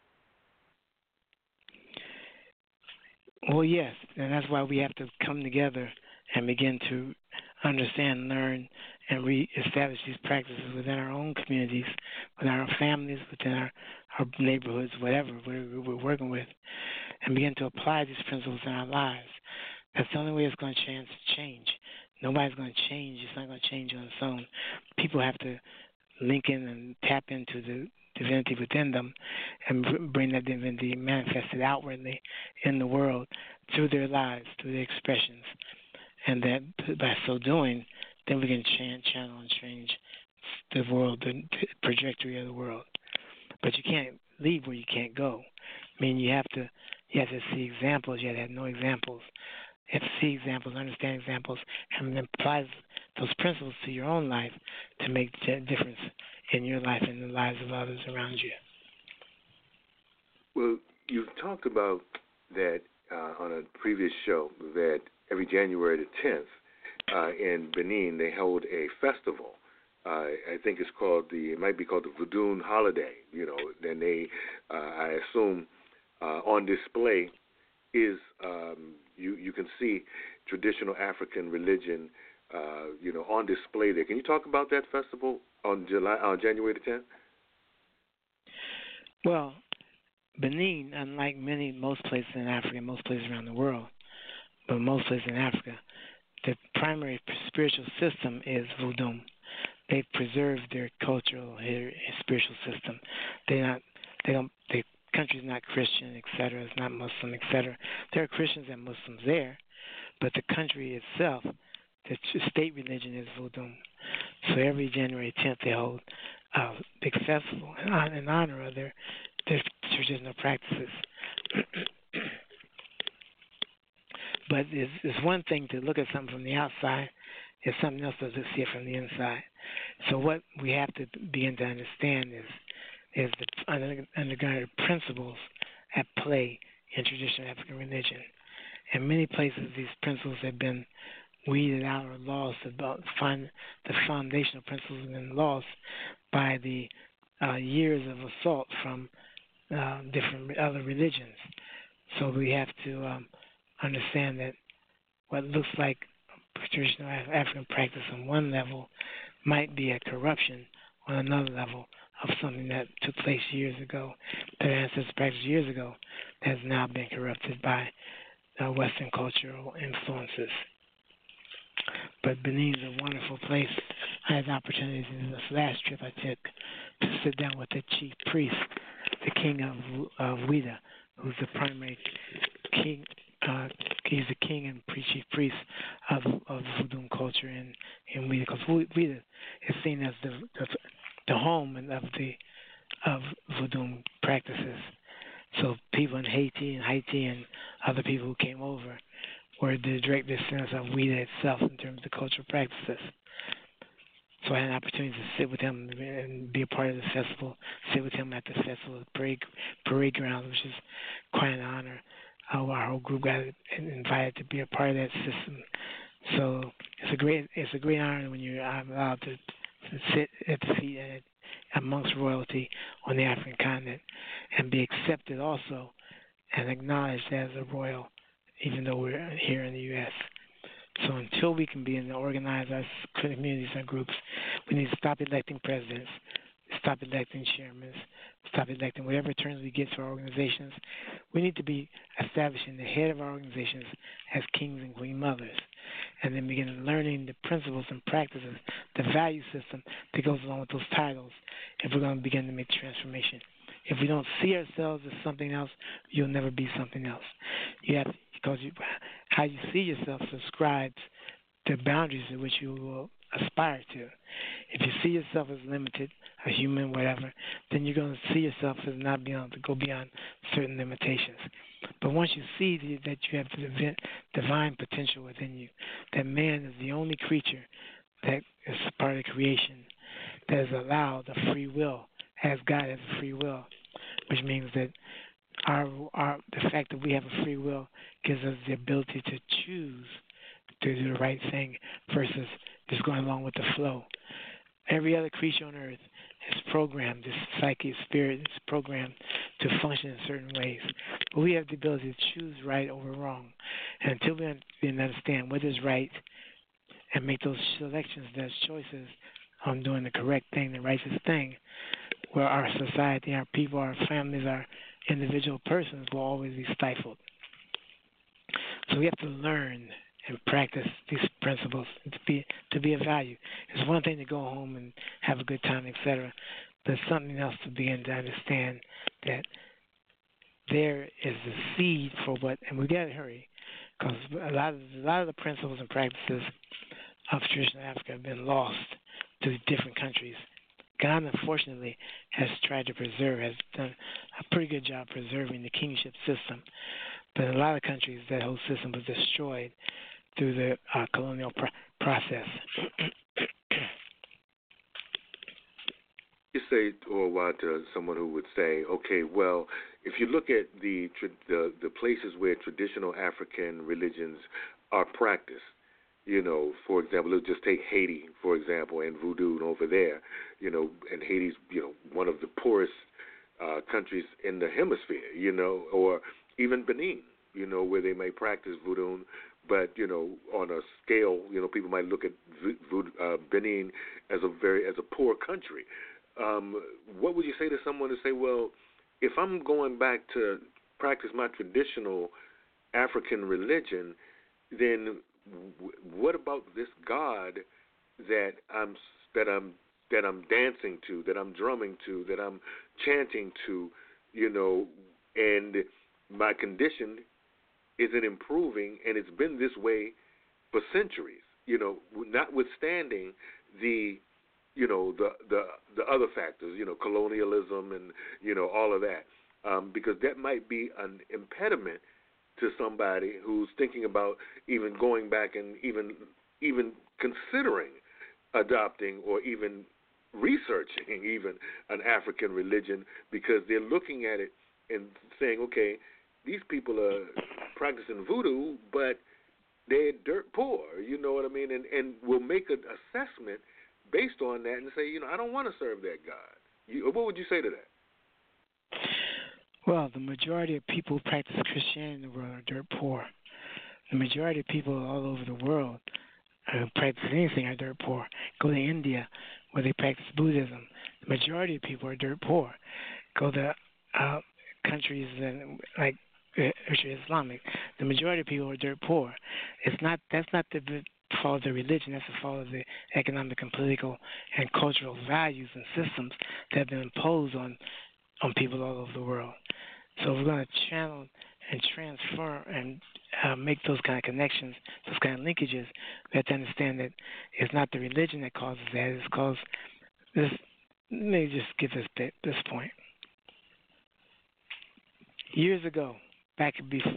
Well, yes, and that's why we have to come together and begin to understand, learn, and reestablish these practices within our own communities, within our families, within our neighborhoods, whatever we're working with, and begin to apply these principles in our lives. That's the only way it's going to change. Nobody's going to change. It's not going to change on its own. People have to link in and tap into the divinity within them and bring that divinity manifested outwardly in the world through their lives, through their expressions. And that by so doing, then we can channel and change the world, the trajectory of the world. But you can't leave where you can't go. I mean, you have to see examples. You have to have no examples. You have to see examples, understand examples, and then apply those principles to your own life to make a difference in your life and the lives of others around you. Well, you've talked about that on a previous show, that every January the 10th in Benin they hold a festival. I think it might be called the Vudun Holiday. Then they, I assume, on display is you can see traditional African religion, on display there. Can you talk about that festival on January the 10th? Well, Benin, unlike most places in Africa, most places around the world, but most places in Africa, the primary spiritual system is voodoo. They've preserved their cultural spiritual system. The country's not Christian, etc. It's not Muslim, etc. There are Christians and Muslims there, but the country itself, the state religion is voodoo. So every January 10th they hold a big festival in honor of their traditional practices. But it's one thing to look at something from the outside. It's something else to see it from the inside. So what we have to begin to understand is the underground principles at play in traditional African religion. In many places, these principles have been weeded out or lost. The foundational principles have been lost by the years of assault from different other religions. So we have to understand that what looks like traditional African practice on one level might be a corruption on another level of something that took place years ago, that ancestors practiced years ago, that has now been corrupted by Western cultural influences. But Benin is a wonderful place. I had the opportunity in this last trip I took to sit down with the chief priest, the king of Ouida, who's the primary king. He's the king and chief priest of voodoo culture in Ouida, because Ouida is seen as the home of voodoo practices. So people in Haiti and other people who came over were the direct descendants of Ouida itself in terms of cultural practices. So I had an opportunity to sit with him and be a part of the festival, sit with him at the festival parade grounds, which is quite an honor. Our whole group got invited to be a part of that system. So it's a great honor when you're allowed to sit at the feet amongst royalty on the African continent and be accepted also and acknowledged as a royal, even though we're here in the U.S. So until we can begin to organize our communities and groups, we need to stop electing presidents, stop electing chairmen, stop electing whatever terms we get to our organizations. We need to be establishing the head of our organizations as kings and queen mothers, and then begin learning the principles and practices, the value system that goes along with those titles if we're going to begin to make the transformation. If we don't see ourselves as something else, you'll never be something else. How you see yourself subscribes to boundaries at which you will aspire to. If you see yourself as limited, a human, whatever, then you're going to see yourself as not being able to go beyond certain limitations. But once you see that you have the divine potential within you, that man is the only creature that is part of creation that is allowed a free will, as God has a free will, which means that the fact that we have a free will gives us the ability to choose to do the right thing versus just going along with the flow. Every other creature on earth is programmed, this psyche, spirit is programmed to function in certain ways. But we have the ability to choose right over wrong. And until we understand what is right and make those selections, those choices on doing the correct thing, the righteous thing, where our society, our people, our families, our individual persons will always be stifled. So we have to learn and practice these principles to be of value. It's one thing to go home and have a good time, etc., but it's something else to begin to understand that there is the seed for what, and we got to hurry, because a lot of the principles and practices of traditional Africa have been lost to different countries. Ghana, unfortunately, has tried to has done a pretty good job preserving the kingship system. But in a lot of countries, that whole system was destroyed through the colonial process. You say, or what, someone who would say, okay, well, if you look at the places where traditional African religions are practiced, for example, let's just take Haiti, for example, and voodoo over there, and Haiti's, one of the poorest countries in the hemisphere, or even Benin, where they may practice voodoo, but, on a scale, people might look at Benin as a poor country. What would you say to someone to say, well, if I'm going back to practice my traditional African religion, then what about this God that I'm dancing to, that I'm drumming to, that I'm chanting to, and my condition isn't improving, and it's been this way for centuries. Notwithstanding the other factors, colonialism and all of that, because that might be an impediment to somebody who's thinking about even going back and even considering adopting or even researching even an African religion, because they're looking at it and saying, okay, these people are practicing voodoo, but they're dirt poor, you know what I mean? And we'll make an assessment based on that and say, I don't want to serve that God. What would you say to that? Well, the majority of people who practice Christianity in the world are dirt poor. The majority of people all over the world who practice anything are dirt poor. Go to India, where they practice Buddhism. The majority of people are dirt poor. Go to countries like Islamic. The majority of people are dirt poor. That's not the fault of the religion. That's the fault of the economic and political and cultural values and systems that have been imposed on people all over the world. So we're going to channel and transfer and make those kind of connections, those kind of linkages. We have to understand that it's not the religion that causes that. It's caused this. Let me just give this point. Years ago, back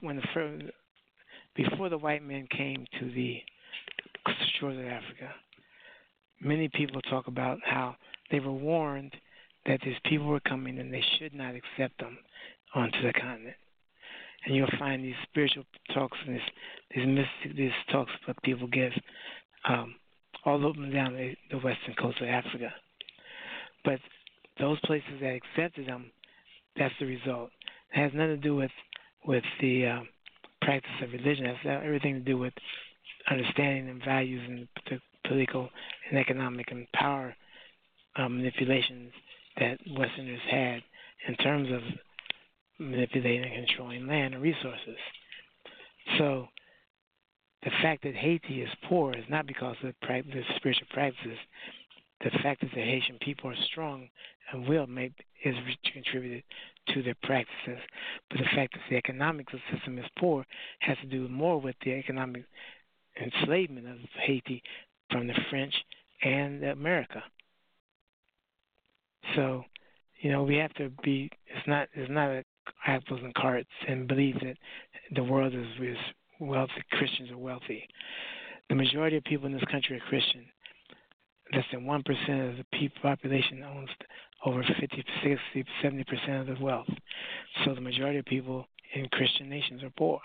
before the white men came to the shores of Africa, many people talk about how they were warned that these people were coming and they should not accept them onto the continent. And you'll find these spiritual talks and these talks that people give all up and down the western coast of Africa. But those places that accepted them, that's the result. It has nothing to do with the practice of religion. It has everything to do with understanding and values and the political and economic and power manipulations that Westerners had in terms of manipulating and controlling land and resources. So the fact that Haiti is poor is not because of the spiritual practices. The fact that the Haitian people are strong and is contributed to their practices. But the fact that the economic system is poor has to do more with the economic enslavement of Haiti from the French and America. So, we have to be. It's not apples and carrots, and believe that the world is wealthy. Christians are wealthy. The majority of people in this country are Christian. Less than 1% of the population owns over 50, 60, 70% of the wealth. So the majority of people in Christian nations are poor.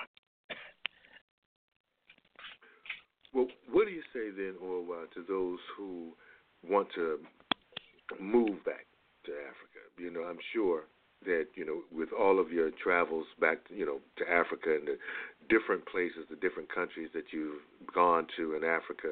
Well, what do you say then, Orwa, to those who want to move back to Africa? I'm sure that, with all of your travels back, to Africa and the different places, the different countries that you've gone to in Africa,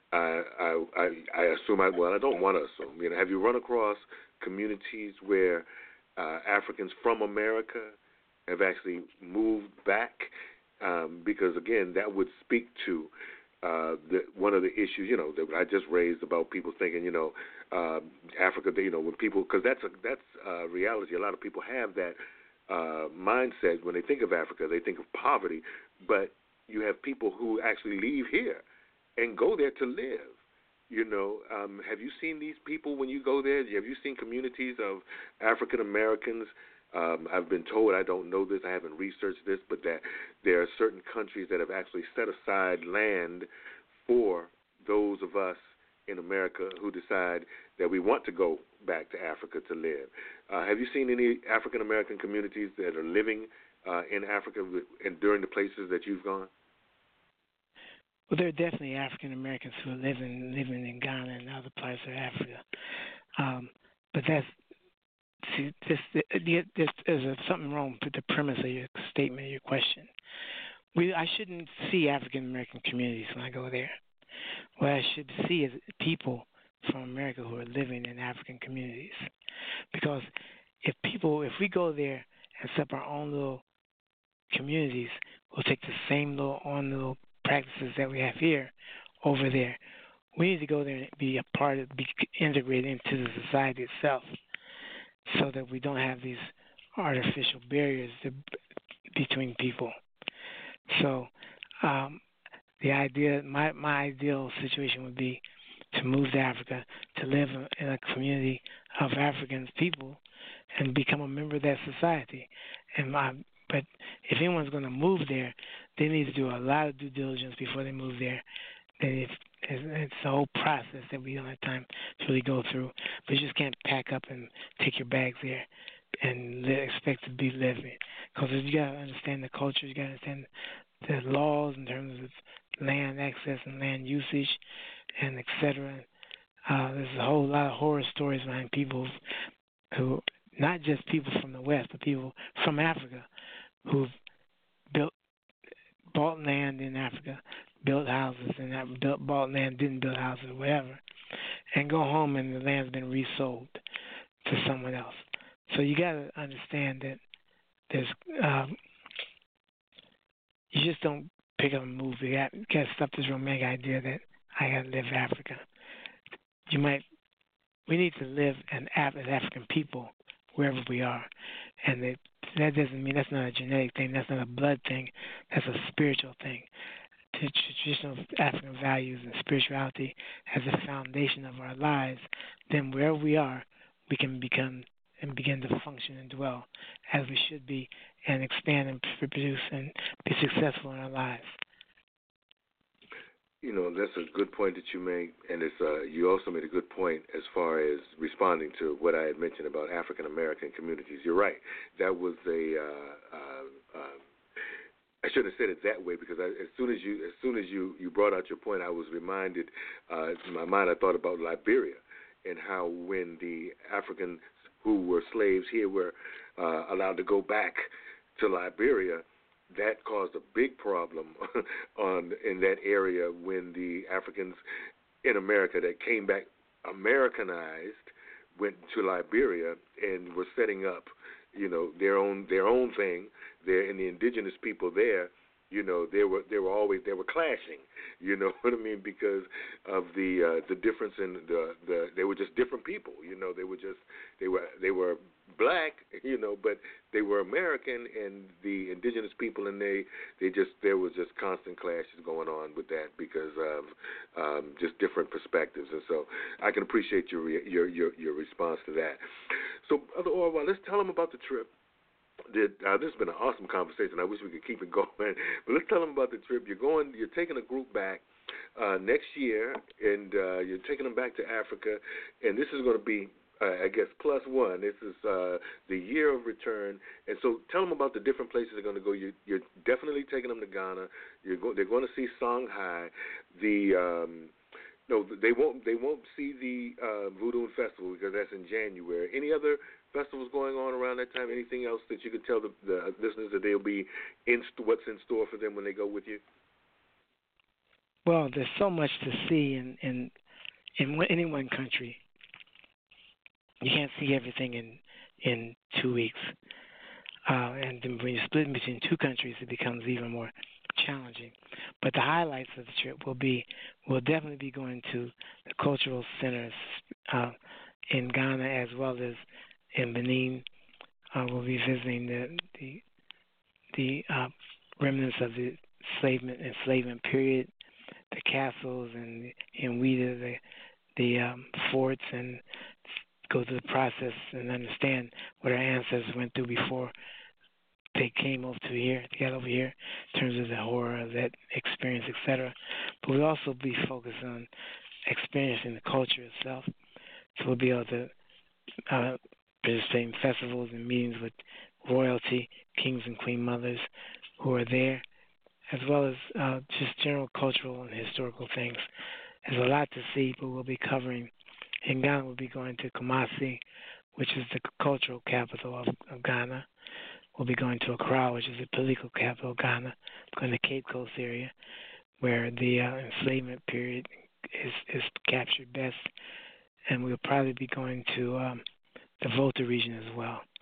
I assume, I don't want to assume, have you run across communities where Africans from America have actually moved back? Because, again, that would speak to one of the issues, that I just raised about people thinking, Africa, when people, because that's a reality. A lot of people have that mindset when they think of Africa. They think of poverty, but you have people who actually leave here and go there to live. Have you seen these people when you go there? Have you seen communities of African Americans? I've been told, I don't know this, I haven't researched this, but that there are certain countries that have actually set aside land for those of us in America who decide that we want to go back to Africa to live. Have you seen any African American communities that are living in Africa and during the places that you've gone? Well, there are definitely African Americans who are living in Ghana and other parts of Africa. But there's something wrong with the premise of your statement, your question. I shouldn't see African American communities when I go there. What I should see is people from America who are living in African communities, because if we go there and set up our own little communities, we'll take the same little practices that we have here over there. We need to go there and be a part of, be integrated into the society itself, so that we don't have these artificial barriers between people. So, the idea, my ideal situation would be to move to Africa, to live in a community of African people, and become a member of that society. But if anyone's going to move there, they need to do a lot of due diligence before they move there. It's a whole process that we don't have time to really go through. But you just can't pack up and take your bags there and expect to be living. Because you got to understand the culture, you got to understand the laws in terms of land access and land usage, and et cetera. There's a whole lot of horror stories behind people who, not just people from the West, but people from Africa who've bought land in Africa, built houses, and bought land, didn't build houses, or whatever, and go home and the land's been resold to someone else. So you got to understand that there's you just don't pick up and move. You got to stop this romantic idea that I got to live in Africa. We need to live as African people wherever we are, and that doesn't mean, that's not a genetic thing, that's not a blood thing, that's a spiritual thing. The traditional African values and spirituality as a foundation of our lives, then wherever we are, we can become and begin to function and dwell as we should be, and expand and produce and be successful in our lives. You know, that's a good point that you make, and you also made a good point as far as responding to what I had mentioned about African American communities. You're right. That was I shouldn't have said it that way, because as soon as you brought out your point, I was reminded. In my mind, I thought about Liberia and how when the Africans who were slaves here were allowed to go back to Liberia, that caused a big problem in that area when the Africans in America that came back Americanized went to Liberia and were setting up, their own thing there, and the indigenous people there, they were clashing, you know what I mean, because of the difference in they were just different people, they were black, but they were American, and the indigenous people, and there was just constant clashes going on with that because of just different perspectives, and so I can appreciate your response to that. So, Orwell, let's tell them about the trip. This has been an awesome conversation. I wish we could keep it going, but let's tell them about the trip. You're taking a group back next year, and you're taking them back to Africa, and this is going to be, I guess, +1. This is the year of return, and so tell them about the different places they're going to go. You're definitely taking them to Ghana. They're going to see Songhai. No, they won't see the Voodoo Festival because that's in January. Any other festivals going on around that time? Anything else that you could tell the listeners that they'll be what's in store for them when they go with you? Well, there's so much to see in any one country. You can't see everything in 2 weeks. And then when you're splitting between two countries, it becomes even more challenging. But the highlights of the trip will definitely be going to the cultural centers in Ghana as well as in Benin. We'll be visiting the remnants of the enslavement period, the castles and in Ouida, the forts, and go through the process and understand what our ancestors went through before they came over here, in terms of the horror of that experience, etc. But we'll also be focused on experiencing the culture itself. So we'll be able to participate in festivals and meetings with royalty, kings and queen mothers who are there, as well as just general cultural and historical things. There's a lot to see, but we'll be covering. In Ghana, we'll be going to Kumasi, which is the cultural capital of Ghana. We'll be going to Accra, which is the political capital of Ghana. Going to the Cape Coast area, where the enslavement period is captured best. And we'll probably be going to the Volta region as well.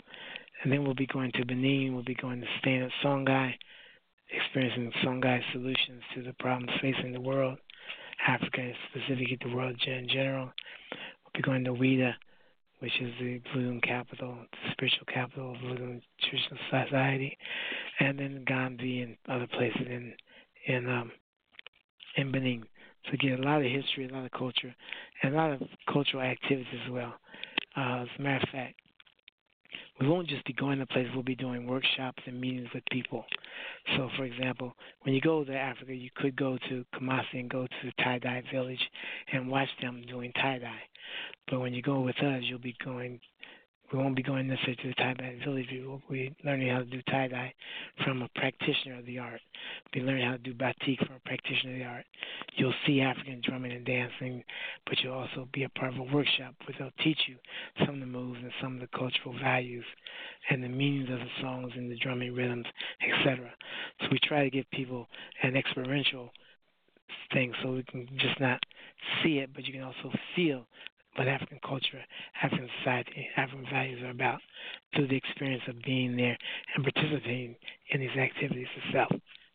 And then we'll be going to Benin. We'll be going to staying at Songhai, experiencing Songhai solutions to the problems facing the world, Africa, specifically the world in general. We'll be going to Ouida, which is the Voodoo capital, the spiritual capital of Voodoo Traditional Society, and then Gambia and other places in Benin. So get a lot of history, a lot of culture, and a lot of cultural activities as well. As a matter of fact, we won't just be going to places, we'll be doing workshops and meetings with people. So, for example, when you go to Africa, you could go to Kumasi and go to the tie-dye village and watch them doing tie-dye. But when you go with us, we won't be going necessarily to the tie-dye village. We'll be learning how to do tie-dye from a practitioner of the art. We'll be learning how to do batik from a practitioner of the art. You'll see African drumming and dancing, but you'll also be a part of a workshop where they'll teach you some of the moves and some of the cultural values and the meanings of the songs and the drumming rhythms, etc. So we try to give people an experiential thing so we can just not see it, but you can also feel what African culture, African society, African values are about through the experience of being there and participating in these activities itself.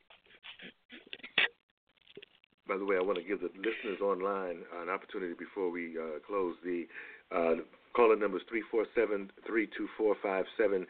By the way, I want to give the listeners online an opportunity before we close. The call-in number is 347-324-5727.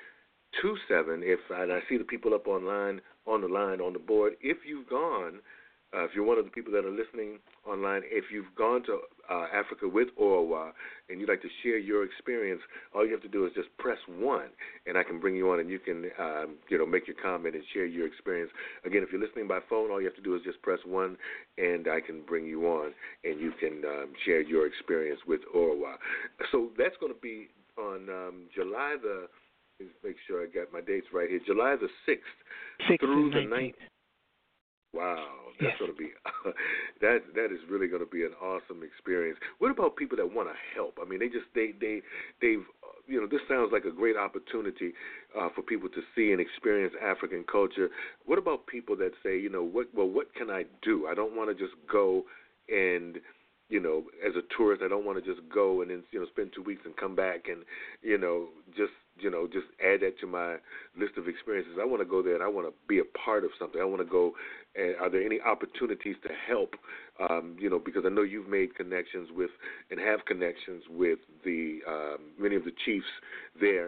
And I see the people up online, on the board. If you've gone, if you're one of the people that are listening online, if you've gone to Africa with Orwa and you'd like to share your experience, all you have to do is just press 1, and I can bring you on, and you can, make your comment and share your experience. Again, if you're listening by phone, all you have to do is just press 1, and I can bring you on, and you can share your experience with Orwa. So that's going to be on July the. Let's make sure I got my dates right here. July the 6th through the 19th. Wow, that's going to be that is really going to be an awesome experience. What about people that want to help? I mean, they've this sounds like a great opportunity for people to see and experience African culture. What about people that say, what can I do? I don't want to just go and as a tourist, I don't want to just go and then spend 2 weeks and come back and just add that to my list of experiences. I want to go there and I want to be a part of something. I want to go. Are there any opportunities to help? Because I know you've made connections with and have connections with the many of the chiefs there.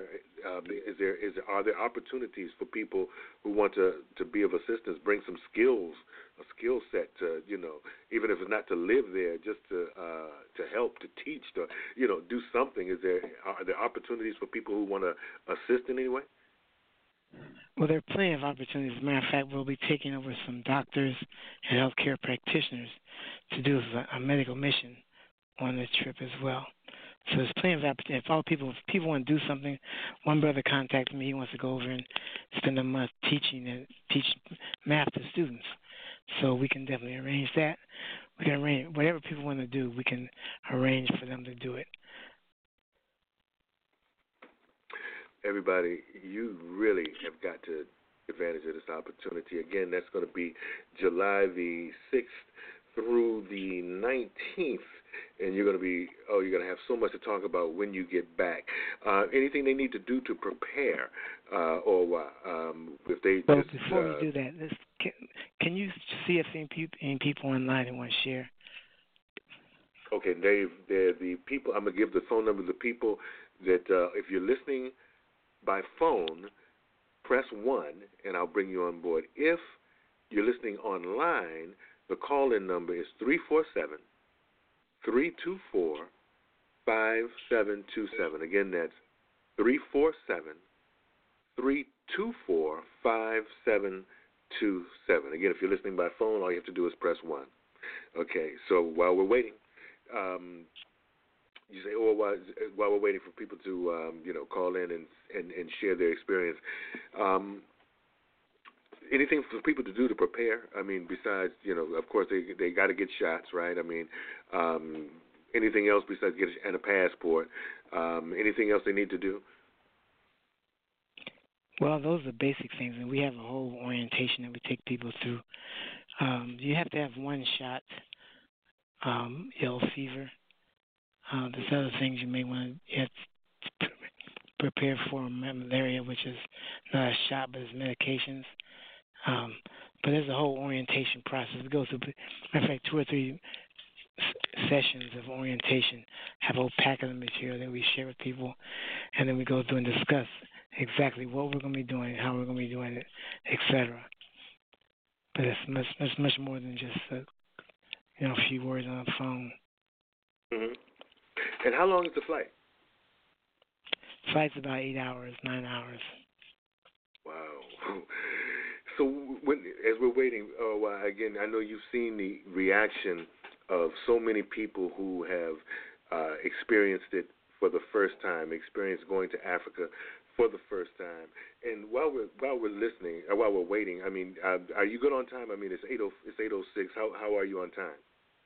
Are there opportunities for people who want to be of assistance, bring some skills, a skill set to even if it's not to live there, just to help, to teach, to do something? Are there opportunities for people who want to assist in any way? Well, there are plenty of opportunities. As a matter of fact, we'll be taking over some doctors and healthcare practitioners to do a medical mission on this trip as well. So there's plenty of opportunities. If people want to do something, one brother contacted me. He wants to go over and spend a month teach math to students. So we can definitely arrange that. We can arrange whatever people want to do. We can arrange for them to do it. Everybody, you really have got to take advantage of this opportunity. Again, that's going to be July the 6th through the 19th. And you're going to have so much to talk about when you get back. Anything they need to do to prepare, if they well, just... before we do that, can you see if any people online who want to share? Okay, Dave, they're the people. I'm going to give the phone number to the people that if you're listening by phone, press 1, and I'll bring you on board. If you're listening online, the call-in number is 347-324-5727. Again, that's 347-324-5727. Again, if you're listening by phone, all you have to do is press 1. Okay, so while we're waiting, you say, while we're waiting for people to, call in and share their experience, anything for people to do to prepare? I mean, besides, of course, they got to get shots, right? I mean, anything else besides and a passport? Anything else they need to do? Well, those are basic things, and we have a whole orientation that we take people through. You have to have one shot, yellow fever. There's other things you may want to. prepare for malaria, which is not a shot, but it's medications. Um, but there's a whole orientation process. We go through, matter of fact, 2 or 3 sessions of orientation, have a whole packet of material that we share with people, and then we go through and discuss exactly what we're going to be doing, how we're going to be doing it, etc. But it's much more than just a few words on the phone. Mm-hmm. And how long is the flight? Flight's about 8 hours, 9 hours. Wow. So as we're waiting, again, I know you've seen the reaction of so many people who have experienced it for the first time, experienced going to Africa for the first time. And while we're listening, while we're waiting, I mean, are you good on time? I mean, it's 8:06. How are you on time?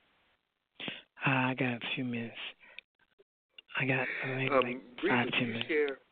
I got a few minutes. I got maybe like 5-10 minutes.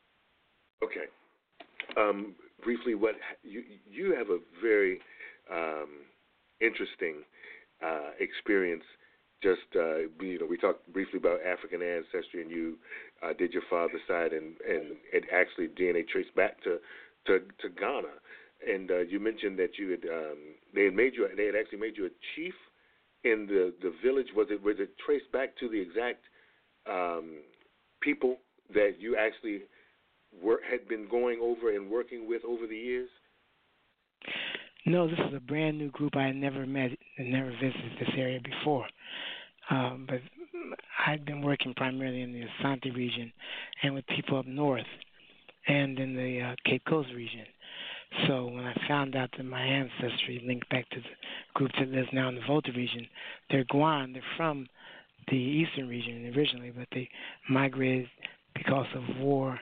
Okay. Briefly, what you have a very interesting experience. Just we talked briefly about African ancestry, and you did your father's side, and it actually DNA traced back to Ghana. And you mentioned that they had actually made you a chief in the village. Was it traced back to the exact people that you actually had been going over and working with over the years? No, this is a brand new group. I had never met and never visited this area before. But I'd been working primarily in the Asante region and with people up north and in the Cape Coast region. So when I found out that my ancestry linked back to the group that lives now in the Volta region, they're Guan. They're from the eastern region originally, but they migrated because of war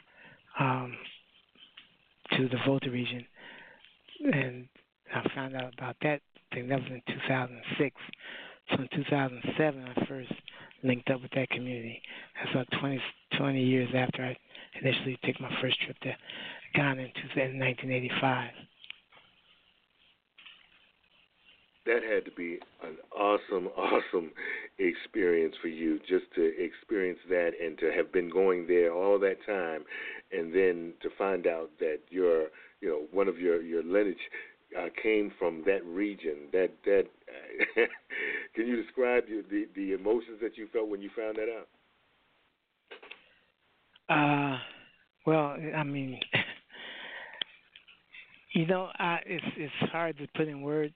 to the Volta region. And I found out about that thing. That was in 2006. So in 2007, I first linked up with that community. That's about 20 years after I initially took my first trip to Ghana in 1985. That had to be an awesome experience for you, just to experience that and to have been going there all that time, and then to find out that one of your lineage came from that region. That can you describe the emotions that you felt when you found that out? Well, I mean, it's hard to put in words,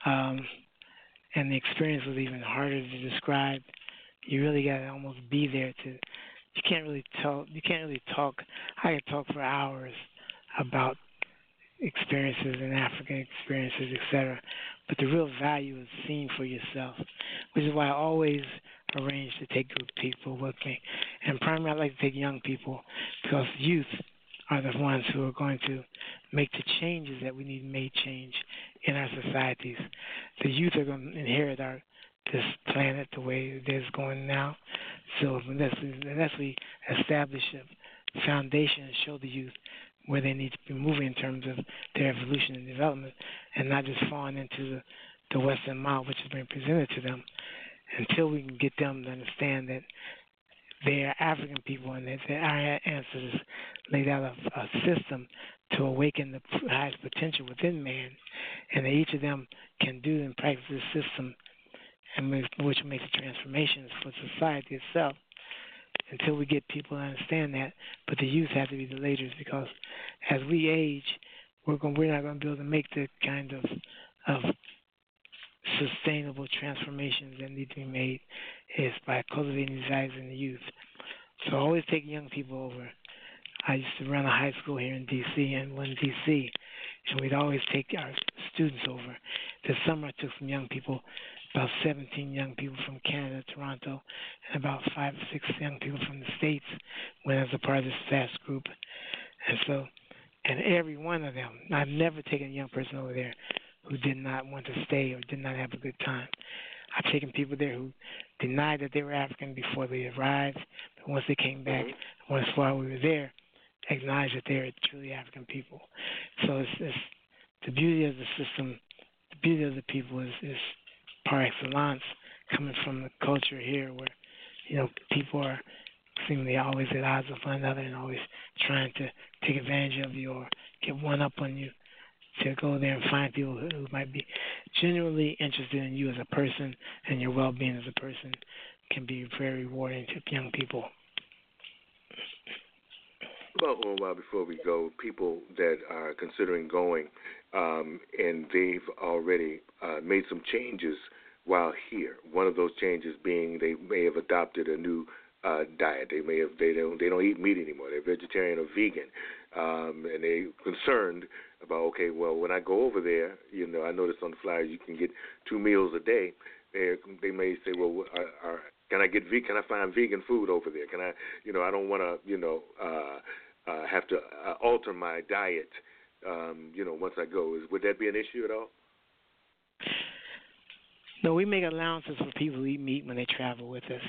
and the experience was even harder to describe. You really got to almost be there to. You can't really talk. I could talk for hours about experiences and African experiences, etc. But the real value is seeing for yourself, which is why I always arrange to take group people with me. And primarily I like to take young people because youth are the ones who are going to make the changes that we need made change in our societies. The youth are going to inherit this planet the way it is going now. So unless we establish a foundation and show the youth where they need to be moving in terms of their evolution and development, and not just falling into the Western model which has been presented to them, until we can get them to understand that they are African people and that our ancestors laid out a system to awaken the highest potential within man, and that each of them can do and practice this system, and which makes a transformation for society itself. Until we get people to understand that, but the youth have to be the leaders, because as we age, we're not going to be able to make the kind of sustainable transformations that need to be made is by cultivating these values in the youth. So I always take young people over. I used to run a high school here in D.C. and one in D.C., and we'd always take our students over. This summer I took some young people, about 17 young people from Canada, Toronto, and about 5 or 6 young people from the States went as a part of this vast group. And every one of them, I've never taken a young person over there who did not want to stay or did not have a good time. I've taken people there who denied that they were African before they arrived, but once they came back, once while we were there, acknowledged that they are truly African people. So it's the beauty of the system, the beauty of the people is par excellence, coming from the culture here where, people are seemingly always at odds with one another and always trying to take advantage of you or get one up on you, to go there and find people who might be genuinely interested in you as a person and your well-being as a person can be very rewarding to young people. About a while before we go, people that are considering going and they've already made some changes while here. One of those changes being they may have adopted a new diet. They don't eat meat anymore. They're vegetarian or vegan, and they're concerned about, okay, well, when I go over there, I noticed on the flyer you can get 2 meals a day. They may say, well, can I find vegan food over there? Can I, I don't want to, have to alter my diet, once I go. Would that be an issue at all? No, we make allowances for people who eat meat when they travel with us.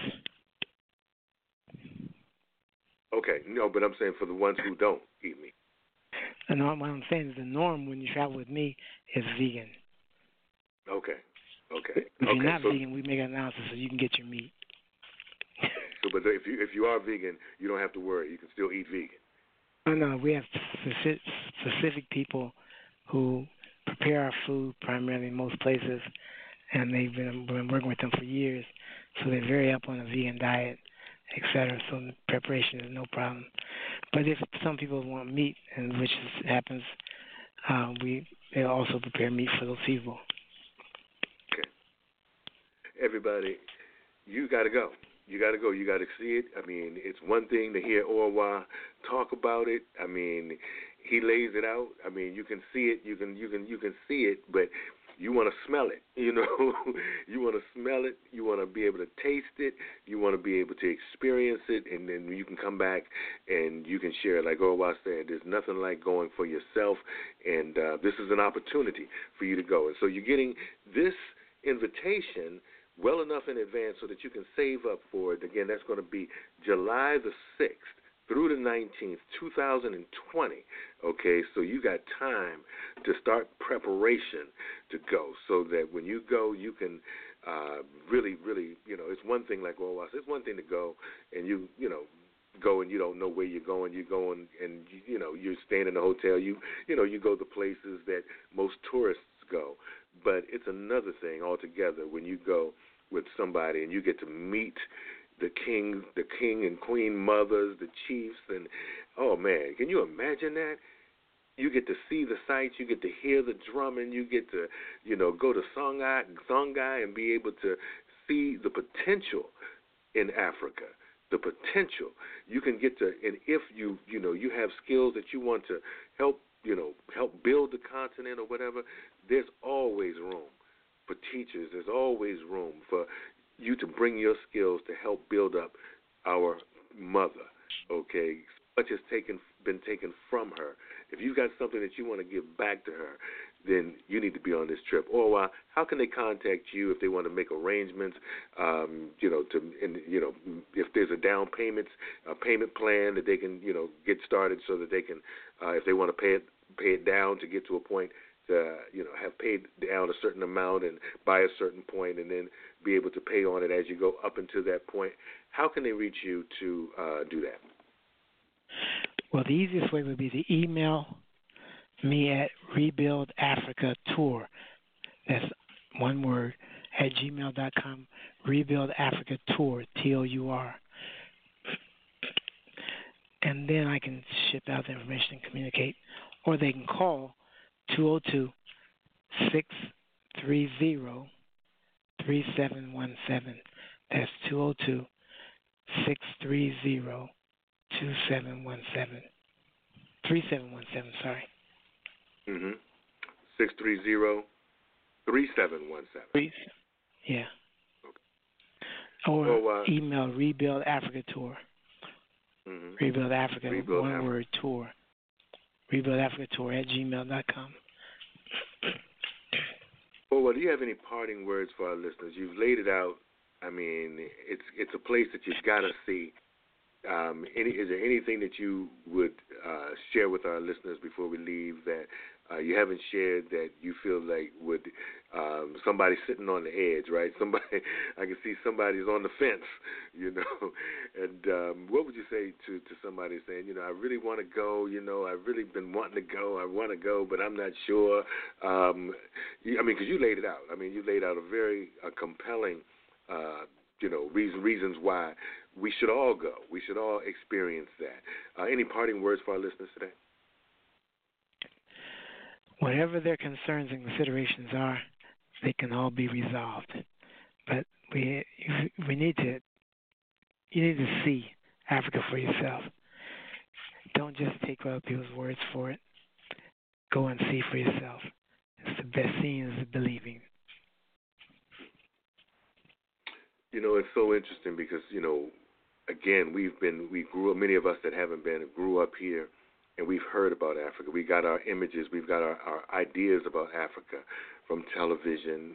Okay, no, but I'm saying for the ones who don't eat meat. And what I'm saying is the norm when you travel with me is vegan. Okay. If you're not vegan, we make allowances so you can get your meat. So, but if you are vegan, you don't have to worry. You can still eat vegan. No, we have specific people who prepare our food primarily in most places, and they've been working with them for years, so they're very up on a vegan diet, etc. So the preparation is no problem. But if some people want meat, and which happens, they also prepare meat for those people. Okay. Everybody, you got to go. You got to go. You got to see it. I mean, it's one thing to hear Orwa talk about it. I mean, he lays it out. I mean, you can see it. You can see it, but you want to smell it. You want to smell it. You want to be able to taste it. You want to be able to experience it, and then you can come back and you can share it. Like Orwa said, there's nothing like going for yourself, and this is an opportunity for you to go. And so you're getting this invitation well enough in advance so that you can save up for it. Again, that's going to be July the 6th through the 19th, 2020. Okay, so you got time to start preparation to go so that when you go, you can really, it's one thing, like Orwa said, it's one thing to go and you go and you don't know where you're going. You're going and, you're staying in a hotel. You go to places that most tourists go. But it's another thing altogether when you go with somebody and you get to meet the king and queen mothers, the chiefs, and, oh, man, can you imagine that? You get to see the sights, you get to hear the drumming, you get to, go to Songhai and be able to see the potential in Africa, the potential. You can get to, and if you have skills that you want to help build the continent or whatever, there's always room for teachers. There's always room for you to bring your skills to help build up our mother, okay? Much has been taken from her. If you've got something that you want to give back to her, then you need to be on this trip. Or how can they contact you if they want to make arrangements? If there's a down payment plan that they can, get started so that they can, if they want to pay it down to get to a point to, have paid down a certain amount and by a certain point, and then be able to pay on it as you go up until that point. How can they reach you to do that? Well, the easiest way would be to email me at Rebuild Africa Tour. That's one word, at gmail.com. Rebuild Africa Tour, TOUR. And then I can ship out the information and communicate. Or they can call 202-630-3717. That's 202-630-2717. 3717, sorry. 630-3717. Yeah. Okay. Or email Rebuild Africa Tour. Rebuild Africa, word, tour. Rebuild Africa Tour at gmail.com. Well, do you have any parting words for our listeners? You've laid it out. I mean, it's a place that you've got to see. Is there anything that you would share with our listeners before we leave that You haven't shared that you feel like would somebody sitting on the edge, right? Somebody, I can see somebody's on the fence, you know. And what would you say to somebody saying, I really want to go, I've really been wanting to go, I want to go, but I'm not sure. Because you laid it out. You laid out a very compelling, reasons why we should all go. We should all experience that. Any parting words for our listeners today? Whatever their concerns and considerations are, they can all be resolved. But you need to see Africa for yourself. Don't just take other people's words for it. Go and see for yourself. It's the best seeing is the believing. It's so interesting because, again, many of us that haven't been grew up here, and we've heard about Africa. We got our images, we've got our ideas about Africa from television,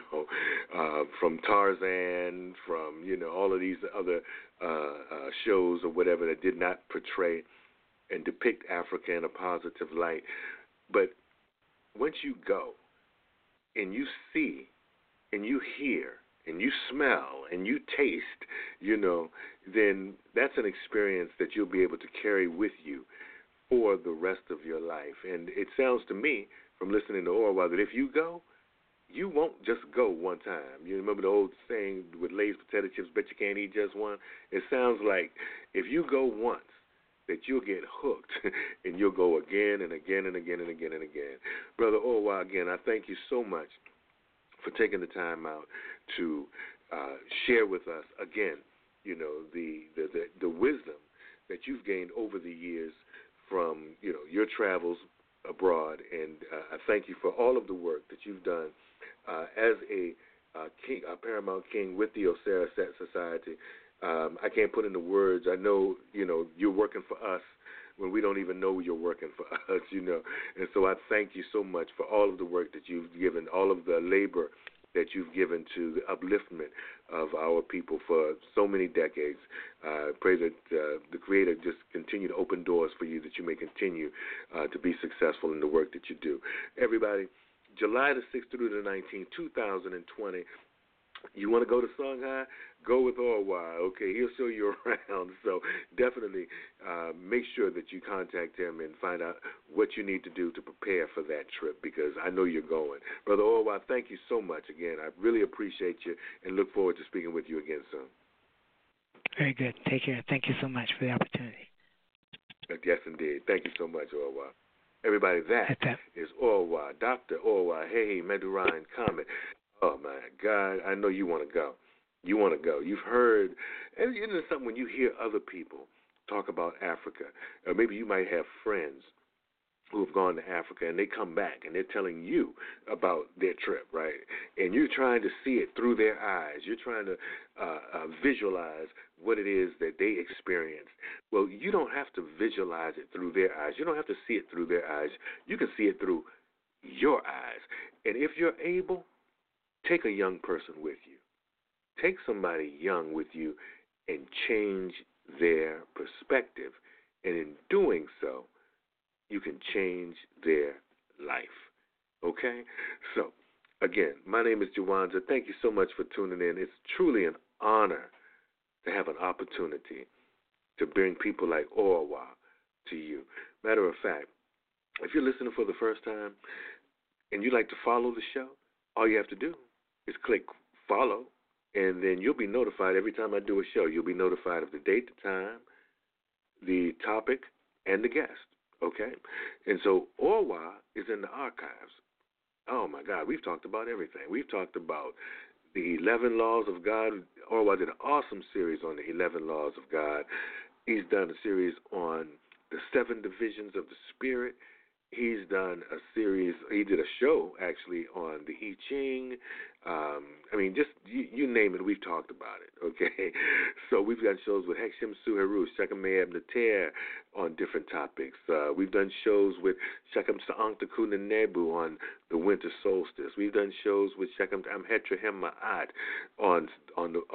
from Tarzan, from, all of these other shows or whatever that did not portray and depict Africa in a positive light. But once you go and you see and you hear and you smell and you taste, then that's an experience that you'll be able to carry with you for the rest of your life. And it sounds to me, from listening to Orwa, that if you go, you won't just go one time. You remember the old saying with Lay's potato chips, bet you can't eat just one? It sounds like if you go once, that you'll get hooked and you'll go again and again and again and again and again. Brother Orwa, again, I thank you so much for taking the time out to share with us, again, the wisdom that you've gained over the years from, your travels abroad. And I thank you for all of the work that you've done as a Paramount King with the Osera Society. I can't put into words. I know, you're working for us when we don't even know you're working for us, And so I thank you so much for all of the work that you've given, all of the labor that you've given to the upliftment of our people for so many decades. I pray that the Creator just continue to open doors for you, that you may continue to be successful in the work that you do. Everybody, July the 6th through the 19th, 2020, you want to go to Songhai? Go with Orwa, okay? He'll show you around. So definitely make sure that you contact him and find out what you need to do to prepare for that trip, because I know you're going. Brother Orwa, thank you so much again. I really appreciate you and look forward to speaking with you again soon. Very good. Take care. Thank you so much for the opportunity. Yes, indeed. Thank you so much, Orwa. Everybody, that is Orwa, Dr. Orwa. Hey, Meduran Comet. Oh, my God, I know you want to go. You want to go. You've heard, and it's something when you hear other people talk about Africa, or maybe you might have friends who have gone to Africa and they come back and they're telling you about their trip, right? And you're trying to see it through their eyes. You're trying to visualize what it is that they experienced. Well, you don't have to visualize it through their eyes. You don't have to see it through their eyes. You can see it through your eyes. And if you're able, take a young person with you. Take somebody young with you and change their perspective. And in doing so, you can change their life. Okay? So, again, my name is Jawanza. Thank you so much for tuning in. It's truly an honor to have an opportunity to bring people like Orwa to you. Matter of fact, if you're listening for the first time and you'd like to follow the show, all you have to do is click follow, and then you'll be notified every time I do a show. You'll be notified of the date, the time, the topic, and the guest, okay? And so Orwa is in the archives. Oh, my God, we've talked about everything. We've talked about the 11 Laws of God. Orwa did an awesome series on the 11 Laws of God. He's done a series on the 7 divisions of the Spirit. He's done a series, he did a show, actually, on the I Ching. Just you name it, we've talked about it, okay? So we've done shows with Hekshim Suheru, Shechem Me'eb Neter on different topics. We've done shows with Shechem Sa'anktaku Nebu on the winter solstice. We've done shows with Shechem Amhetrahem Ma'at on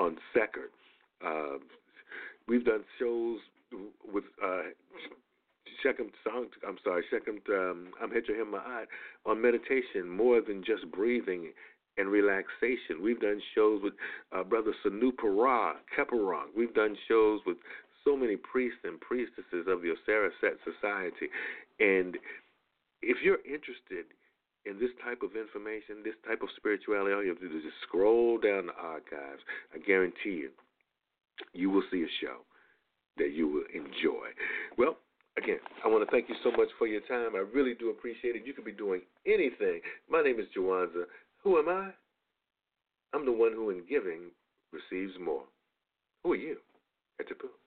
Sekert. We've done shows with Shechem Amhetra Ma'at on meditation, more than just breathing and relaxation. We've done shows with Brother Sanu Keparong. We've done shows with so many priests and priestesses of the Osira Set Society. And if you're interested in this type of information, this type of spirituality, all you have to do is just scroll down the archives. I guarantee you will see a show that you will enjoy. Well, again, I want to thank you so much for your time. I really do appreciate it. You could be doing anything. My name is Jawanza. Who am I? I'm the one who in giving receives more. Who are you? At the